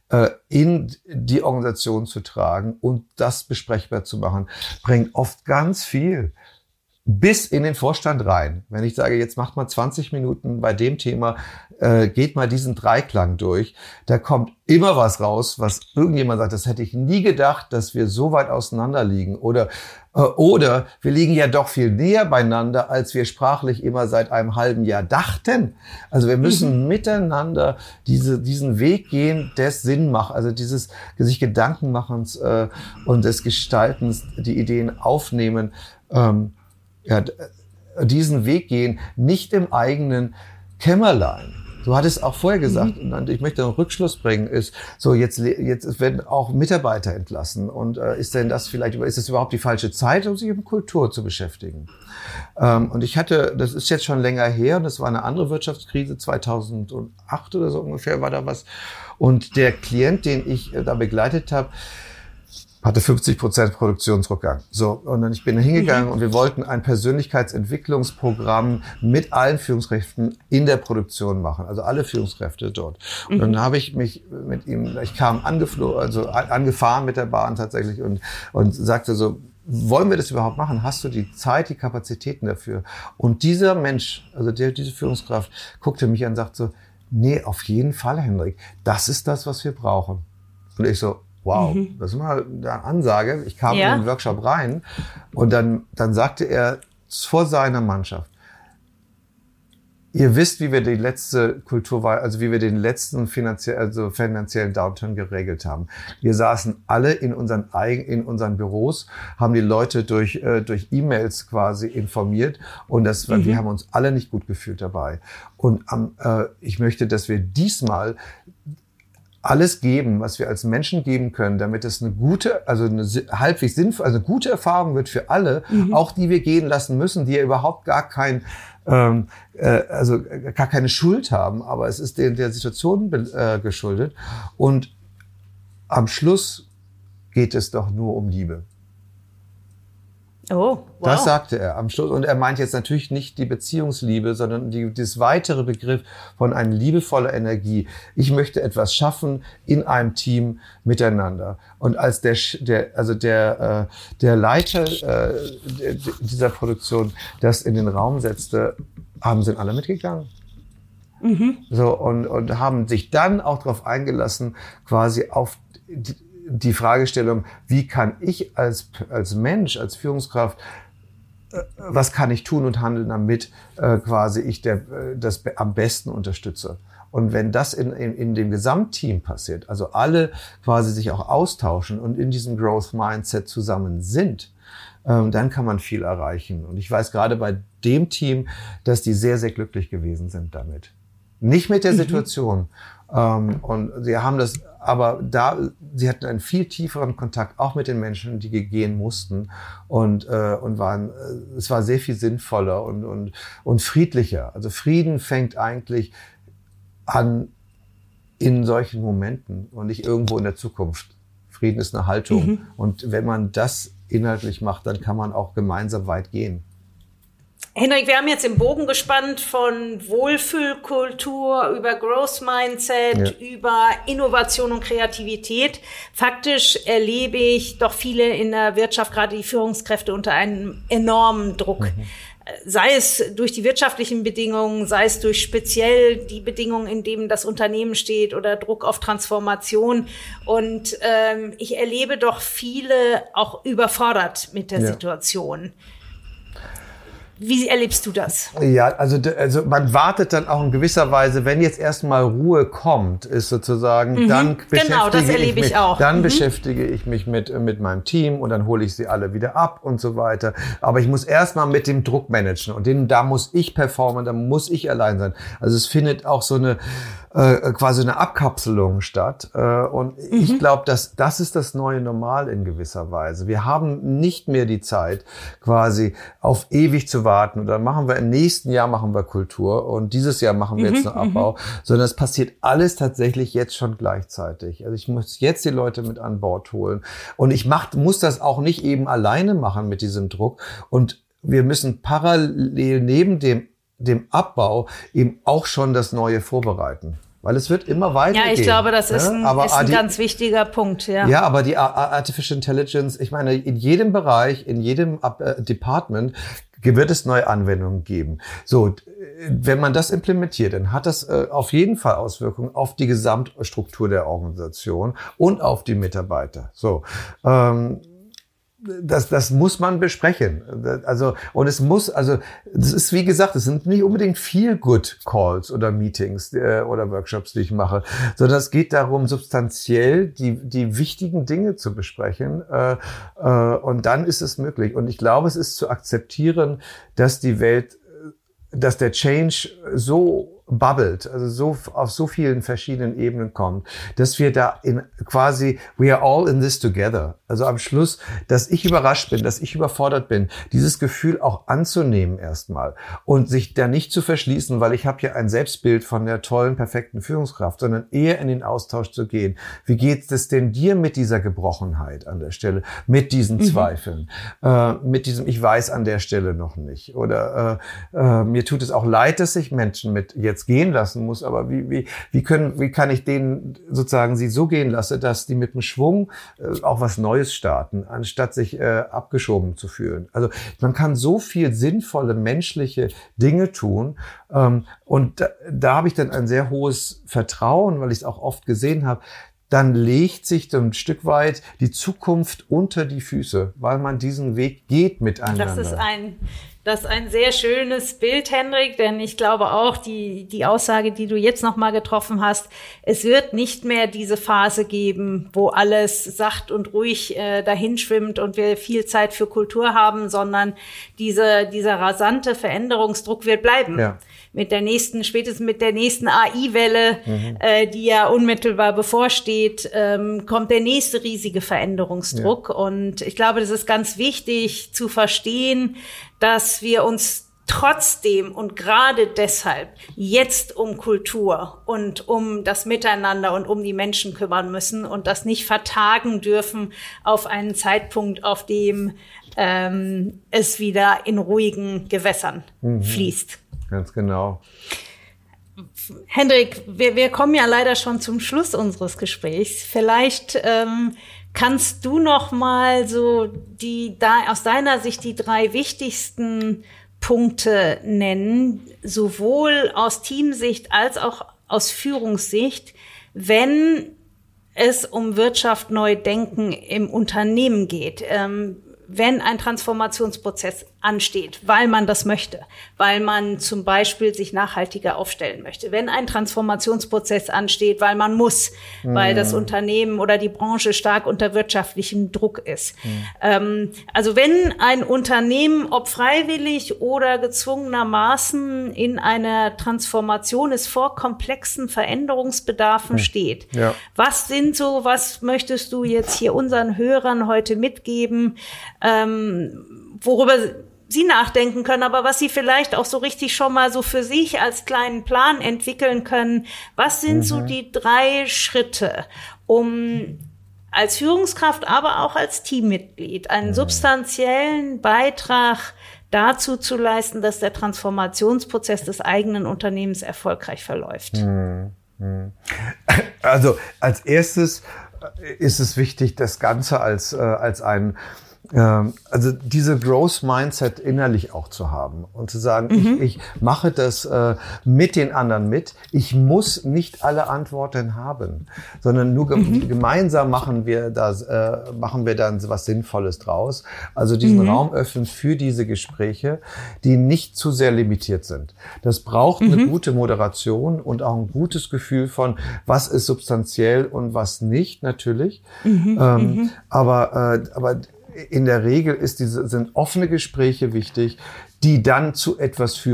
in die Organisation zu tragen und das besprechbar zu machen, bringt oft ganz viel bis in den Vorstand rein. Wenn ich sage, jetzt macht mal zwanzig Minuten bei dem Thema, äh, geht mal diesen Dreiklang durch, da kommt immer was raus, was irgendjemand sagt, das hätte ich nie gedacht, dass wir so weit auseinander liegen. Oder, äh, oder wir liegen ja doch viel näher beieinander, als wir sprachlich immer seit einem halben Jahr dachten. Also wir müssen mhm. miteinander diese, diesen Weg gehen des Sinnmachens, also dieses sich Gedankenmachens äh, und des Gestaltens, die Ideen aufnehmen, ähm, ja, diesen Weg gehen, nicht im eigenen Kämmerlein. Du hattest auch vorher gesagt, mhm. und ich möchte einen Rückschluss bringen, ist so, jetzt, jetzt werden auch Mitarbeiter entlassen. Und äh, ist denn das vielleicht, ist es überhaupt die falsche Zeit, um sich mit Kultur zu beschäftigen? Ähm, und ich hatte, das ist jetzt schon länger her, und das war eine andere Wirtschaftskrise, zweitausendacht oder so ungefähr war da was. Und der Klient, den ich äh, da begleitet habe, hatte fünfzig Prozent Produktionsrückgang. So, und dann ich bin hingegangen mhm. und wir wollten ein Persönlichkeitsentwicklungsprogramm mit allen Führungskräften in der Produktion machen, also alle Führungskräfte dort. Und mhm. dann habe ich mich mit ihm, ich kam angeflogen, also angefahren mit der Bahn tatsächlich und und sagte so, wollen wir das überhaupt machen? Hast du die Zeit, die Kapazitäten dafür? Und dieser Mensch, also der, diese Führungskraft, guckte mich an und sagte so, nee, auf jeden Fall, Henrik, das ist das, was wir brauchen. Und ich so, wow, mhm. das ist mal eine Ansage. Ich kam ja. in den Workshop rein und dann, dann sagte er vor seiner Mannschaft, ihr wisst, wie wir die letzte Kulturwahl, also wie wir den letzten finanziell, also finanziellen Downturn geregelt haben. Wir saßen alle in unseren eigen, in unseren Büros, haben die Leute durch, äh, durch E-Mails quasi informiert und das, mhm. wir haben uns alle nicht gut gefühlt dabei. Und ähm, äh, ich möchte, dass wir diesmal alles geben, was wir als Menschen geben können, damit es eine gute, also eine halbwegs sinnvolle, also eine gute Erfahrung wird für alle, mhm. auch die wir gehen lassen müssen, die ja überhaupt gar kein, ähm, äh, also gar keine Schuld haben, aber es ist der, der Situation äh, geschuldet. Und am Schluss geht es doch nur um Liebe. Oh, wow. Das sagte er am Schluss. Und er meint jetzt natürlich nicht die Beziehungsliebe, sondern die, das weitere Begriff von einer liebevoller Energie. Ich möchte etwas schaffen in einem Team miteinander. Und als der, der also der, äh, der Leiter äh, dieser Produktion das in den Raum setzte, haben sind alle mitgegangen. Mhm. So, und, und haben sich dann auch darauf eingelassen, quasi auf die, die Fragestellung, wie kann ich als, als Mensch, als Führungskraft, äh, was kann ich tun und handeln, damit äh, quasi ich der, äh, das be- am besten unterstütze. Und wenn das in, in, in dem Gesamtteam passiert, also alle quasi sich auch austauschen und in diesem Growth Mindset zusammen sind, ähm, dann kann man viel erreichen. Und ich weiß gerade bei dem Team, dass die sehr, sehr glücklich gewesen sind damit. Nicht mit der mhm. Situation. Ähm, und sie haben das, aber da, sie hatten einen viel tieferen Kontakt auch mit den Menschen, die gehen mussten und äh, und waren, äh, es war sehr viel sinnvoller und und und friedlicher. Also Frieden fängt eigentlich an in solchen Momenten und nicht irgendwo in der Zukunft. Frieden ist eine Haltung mhm. und wenn man das inhaltlich macht, dann kann man auch gemeinsam weit gehen. Henrik, wir haben jetzt den Bogen gespannt von Wohlfühlkultur über Growth Mindset, ja. über Innovation und Kreativität. Faktisch erlebe ich doch viele in der Wirtschaft, gerade die Führungskräfte, unter einem enormen Druck. Mhm. Sei es durch die wirtschaftlichen Bedingungen, sei es durch speziell die Bedingungen, in denen das Unternehmen steht oder Druck auf Transformation. Und ähm, ich erlebe doch viele auch überfordert mit der ja. Situation. Wie erlebst du das? Ja, also, also man wartet dann auch in gewisser Weise, wenn jetzt erstmal Ruhe kommt, ist sozusagen, mhm, dann beschäftige genau, das erlebe ich mich, auch. Dann mhm. beschäftige ich mich mit mit meinem Team und dann hole ich sie alle wieder ab und so weiter. Aber ich muss erstmal mit dem Druck managen und den, da muss ich performen, da muss ich allein sein. Also es findet auch so eine äh, quasi eine Abkapselung statt. Äh, und mhm. ich glaube, dass das ist das neue Normal in gewisser Weise. Wir haben nicht mehr die Zeit, quasi auf ewig zu warten. Und dann machen wir im nächsten Jahr machen wir Kultur und dieses Jahr machen wir mhm. jetzt einen Abbau, mhm. sondern es passiert alles tatsächlich jetzt schon gleichzeitig. Also ich muss jetzt die Leute mit an Bord holen. Und ich mach, muss das auch nicht eben alleine machen mit diesem Druck. Und wir müssen parallel neben dem, dem Abbau eben auch schon das Neue vorbereiten. Weil es wird immer weitergehen. Ja, ich glaube, das ist ein, aber ist ein die, ganz wichtiger Punkt. Ja. ja, aber die Artificial Intelligence, ich meine, in jedem Bereich, in jedem Department wird es neue Anwendungen geben. So, wenn man das implementiert, dann hat das äh, auf jeden Fall Auswirkungen auf die Gesamtstruktur der Organisation und auf die Mitarbeiter. So, ähm, Das, das muss man besprechen. Also, und es muss, also, das ist, wie gesagt, es sind nicht unbedingt Feel-Good-Calls oder Meetings äh, oder Workshops, die ich mache, sondern es geht darum, substanziell die, die wichtigen Dinge zu besprechen, äh, äh, und dann ist es möglich. Und ich glaube, es ist zu akzeptieren, dass die Welt, dass der Change so bubbelt, also so auf so vielen verschiedenen Ebenen kommt, dass wir da in quasi we are all in this together. Also am Schluss, dass ich überrascht bin, dass ich überfordert bin, dieses Gefühl auch anzunehmen erstmal und sich da nicht zu verschließen, weil ich habe ja ein Selbstbild von der tollen, perfekten Führungskraft, sondern eher in den Austausch zu gehen. Wie geht es denn dir mit dieser Gebrochenheit an der Stelle, mit diesen mhm. Zweifeln, äh, mit diesem ich weiß an der Stelle noch nicht oder äh, äh, mir tut es auch leid, dass ich Menschen mit jetzt gehen lassen muss, aber wie wie wie können wie kann ich denen sozusagen sie so gehen lassen, dass die mit dem Schwung äh, auch was Neues starten, anstatt sich äh, abgeschoben zu fühlen. Also man kann so viel sinnvolle menschliche Dinge tun, ähm, und da, da habe ich dann ein sehr hohes Vertrauen, weil ich es auch oft gesehen habe. Dann legt sich so ein Stück weit die Zukunft unter die Füße, weil man diesen Weg geht miteinander. Das ist ein Das ist ein sehr schönes Bild, Hendrik, denn ich glaube auch, die, die Aussage, die du jetzt nochmal getroffen hast, es wird nicht mehr diese Phase geben, wo alles sacht und ruhig äh, dahinschwimmt und wir viel Zeit für Kultur haben, sondern diese, dieser rasante Veränderungsdruck wird bleiben. Ja. Mit der nächsten, spätestens mit der nächsten A I-Welle, mhm. äh, die ja unmittelbar bevorsteht, ähm, kommt der nächste riesige Veränderungsdruck. Ja. Und ich glaube, das ist ganz wichtig zu verstehen, dass wir uns trotzdem und gerade deshalb jetzt um Kultur und um das Miteinander und um die Menschen kümmern müssen und das nicht vertagen dürfen auf einen Zeitpunkt, auf dem ähm, es wieder in ruhigen Gewässern mhm. fließt. Ganz genau. Hendrik, wir, wir kommen ja leider schon zum Schluss unseres Gesprächs. Vielleicht ähm, kannst du noch mal so die da aus deiner Sicht die drei wichtigsten Punkte nennen, sowohl aus Teamsicht als auch aus Führungssicht, wenn es um Wirtschaft neu denken im Unternehmen geht. Ähm, wenn ein Transformationsprozess ansteht, weil man das möchte, weil man zum Beispiel sich nachhaltiger aufstellen möchte. Wenn ein Transformationsprozess ansteht, weil man muss, mhm. weil das Unternehmen oder die Branche stark unter wirtschaftlichem Druck ist. Mhm. Ähm, also wenn ein Unternehmen, ob freiwillig oder gezwungenermaßen in einer Transformation ist, vor komplexen Veränderungsbedarfen mhm. steht. Ja. Was sind so, was möchtest du jetzt hier unseren Hörern heute mitgeben, ähm, worüber Sie nachdenken können, aber was Sie vielleicht auch so richtig schon mal so für sich als kleinen Plan entwickeln können. Was sind mhm. so die drei Schritte, um als Führungskraft, aber auch als Teammitglied einen mhm. substanziellen Beitrag dazu zu leisten, dass der Transformationsprozess des eigenen Unternehmens erfolgreich verläuft? Mhm. Also als erstes ist es wichtig, das Ganze als, äh, als ein also diese Growth Mindset innerlich auch zu haben und zu sagen, mhm. ich, ich mache das äh, mit den anderen mit. Ich muss nicht alle Antworten haben, sondern nur ge- mhm. gemeinsam machen wir das, äh, machen wir dann was Sinnvolles draus. Also diesen mhm. Raum öffnen für diese Gespräche, die nicht zu sehr limitiert sind. Das braucht mhm. eine gute Moderation und auch ein gutes Gefühl von, was ist substanziell und was nicht, natürlich. Mhm. Ähm, mhm. Aber, äh, aber in der Regel ist diese, sind offene Gespräche wichtig, die dann zu etwas führen.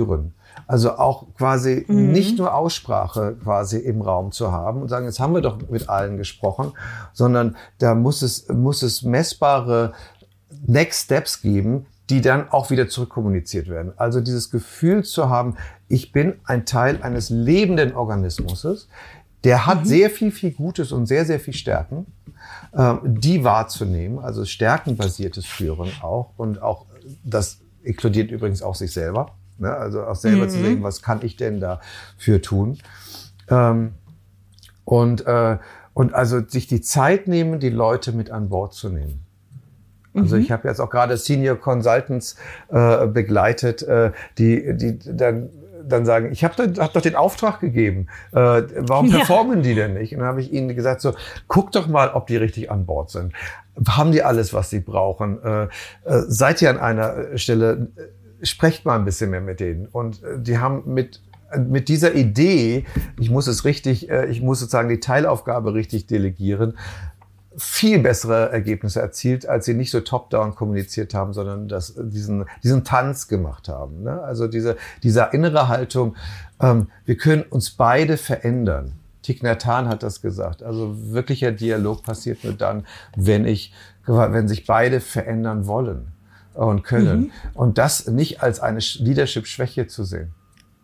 Also auch quasi Mhm. nicht nur Aussprache quasi im Raum zu haben und sagen, jetzt haben wir doch mit allen gesprochen, sondern da muss es, muss es messbare Next Steps geben, die dann auch wieder zurückkommuniziert werden. Also dieses Gefühl zu haben, ich bin ein Teil eines lebenden Organismus, der hat mhm. sehr viel, viel Gutes und sehr, sehr viel Stärken, äh, die wahrzunehmen, also stärkenbasiertes Führen auch und auch, das inkludiert übrigens auch sich selber. Ne, also auch selber mhm. zu sehen, was kann ich denn dafür tun? Ähm, und, äh, und also sich die Zeit nehmen, die Leute mit an Bord zu nehmen. Also mhm. ich habe jetzt auch gerade Senior Consultants äh, begleitet, äh, die, die dann, dann sagen, ich habe hab doch den Auftrag gegeben, äh, warum ja. performen die denn nicht? Und dann habe ich ihnen gesagt, so guck doch mal, ob die richtig an Bord sind. Haben die alles, was sie brauchen? Äh, äh, seid ihr an einer Stelle... Sprecht mal ein bisschen mehr mit denen. Und die haben mit, mit dieser Idee, ich muss es richtig, ich muss sozusagen die Teilaufgabe richtig delegieren, viel bessere Ergebnisse erzielt, als sie nicht so top-down kommuniziert haben, sondern das, diesen, diesen Tanz gemacht haben. Ne? Also diese, diese innere Haltung, ähm, wir können uns beide verändern. Thich Nhat Hanh hat das gesagt. Also wirklicher Dialog passiert nur dann, wenn ich, wenn sich beide verändern wollen und können. Mhm. Und das nicht als eine Leadership-Schwäche zu sehen.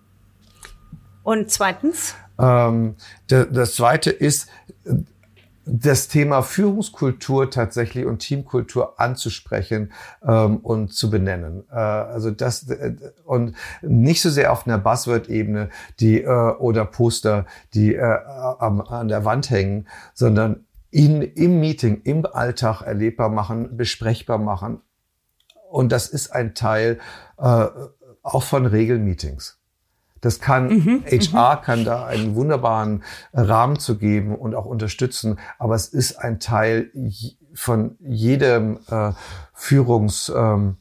Und zweitens? Ähm, das Zweite ist, das Thema Führungskultur tatsächlich und Teamkultur anzusprechen ähm, und zu benennen. Äh, also das äh, und nicht so sehr auf einer Buzzword-Ebene, die äh, oder Poster, die äh, am, an der Wand hängen, sondern in, im Meeting, im Alltag erlebbar machen, besprechbar machen. Und das ist ein Teil äh, auch von Regelmeetings. Das kann, mhm, H R kann da einen wunderbaren Rahmen zu geben und auch unterstützen, aber es ist ein Teil von jedem äh, Führungs, ähm,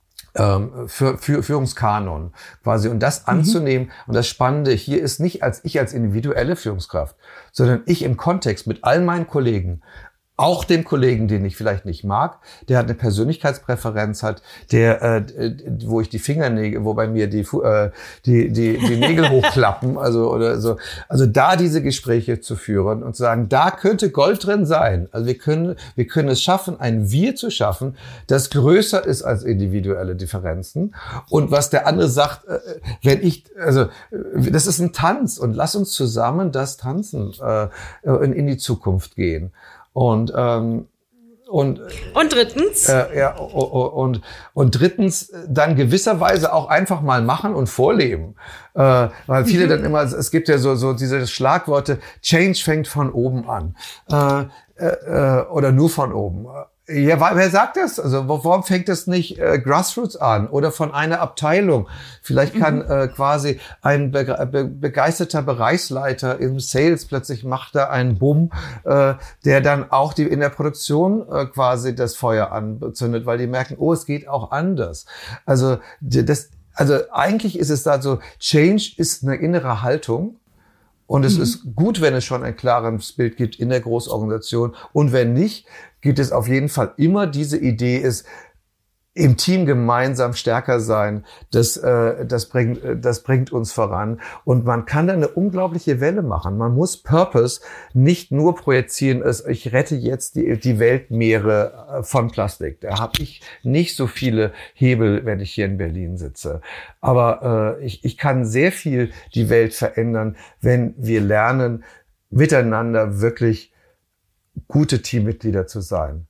ähm, für, für, Führungskanon quasi. Und das anzunehmen, mhm. und das Spannende hier ist nicht als ich als individuelle Führungskraft, sondern ich im Kontext mit all meinen Kollegen, auch dem Kollegen, den ich vielleicht nicht mag, der hat eine Persönlichkeitspräferenz hat, der, äh, wo ich die Fingernägel, wo bei mir die äh, die die die Nägel hochklappen, also oder so, also da diese Gespräche zu führen und zu sagen, da könnte Gold drin sein. Also wir können wir können es schaffen, ein Wir zu schaffen, das größer ist als individuelle Differenzen. Und was der andere sagt, äh, wenn ich, also das ist ein Tanz und lass uns zusammen das tanzen, äh, in, in die Zukunft gehen. Und ähm, und und drittens äh, ja und und drittens dann gewisserweise auch einfach mal machen und vorleben, äh, weil viele mhm. dann immer, es gibt ja so so diese Schlagworte, Change fängt von oben an äh, äh, oder nur von oben. Ja, wer sagt das? Also warum fängt das nicht äh, Grassroots an oder von einer Abteilung? Vielleicht kann mhm. äh, quasi ein be- be- begeisterter Bereichsleiter im Sales plötzlich macht da einen Bumm, äh, der dann auch die in der Produktion äh, quasi das Feuer anzündet, weil die merken, oh, es geht auch anders. Also das, also eigentlich ist es da so, Change ist eine innere Haltung. Und es mhm. ist gut, wenn es schon ein klares Bild gibt in der Großorganisation. Und wenn nicht, gibt es auf jeden Fall immer diese Idee, ist im Team gemeinsam stärker sein. Das, äh, das bringt, das bringt uns voran. Und man kann da eine unglaubliche Welle machen. Man muss Purpose nicht nur projizieren, als ich rette jetzt die, die Weltmeere von Plastik. Da habe ich nicht so viele Hebel, wenn ich hier in Berlin sitze. Aber äh, ich, ich kann sehr viel die Welt verändern, wenn wir lernen, miteinander wirklich gute Teammitglieder zu sein.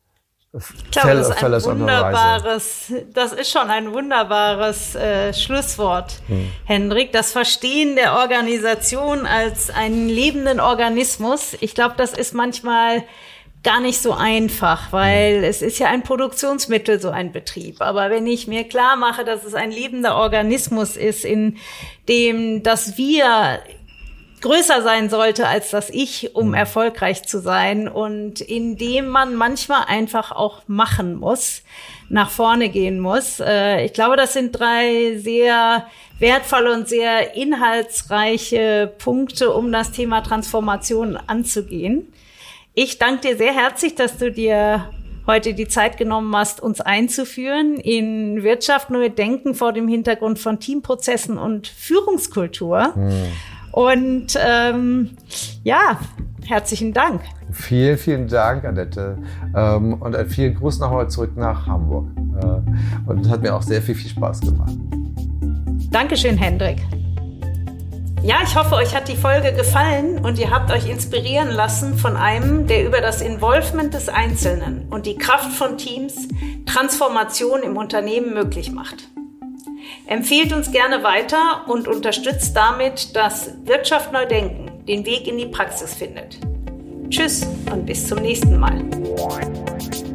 Ich glaube, das ist ein wunderbares, das ist schon ein wunderbares äh, Schlusswort, hm. Hendrik. Das Verstehen der Organisation als einen lebenden Organismus, ich glaube, das ist manchmal gar nicht so einfach, weil hm. es ist ja ein Produktionsmittel, so ein Betrieb. Aber wenn ich mir klar mache, dass es ein lebender Organismus ist, in dem das Wir größer sein sollte als das Ich, um mhm. erfolgreich zu sein und indem man manchmal einfach auch machen muss, nach vorne gehen muss. Ich glaube, das sind drei sehr wertvolle und sehr inhaltsreiche Punkte, um das Thema Transformation anzugehen. Ich danke dir sehr herzlich, dass du dir heute die Zeit genommen hast, uns einzuführen in Wirtschaft neu denken vor dem Hintergrund von Teamprozessen und Führungskultur. Hm. Und ähm, ja, herzlichen Dank. Vielen, vielen Dank, Annette. Ähm, und einen vielen Gruß nochmal zurück nach Hamburg. Äh, und es hat mir auch sehr viel, viel Spaß gemacht. Dankeschön, Hendrik. Ja, ich hoffe, euch hat die Folge gefallen und ihr habt euch inspirieren lassen von einem, der über das Involvement des Einzelnen und die Kraft von Teams Transformation im Unternehmen möglich macht. Empfehlt uns gerne weiter und unterstützt damit, dass Wirtschaft neu denken den Weg in die Praxis findet. Tschüss und bis zum nächsten Mal.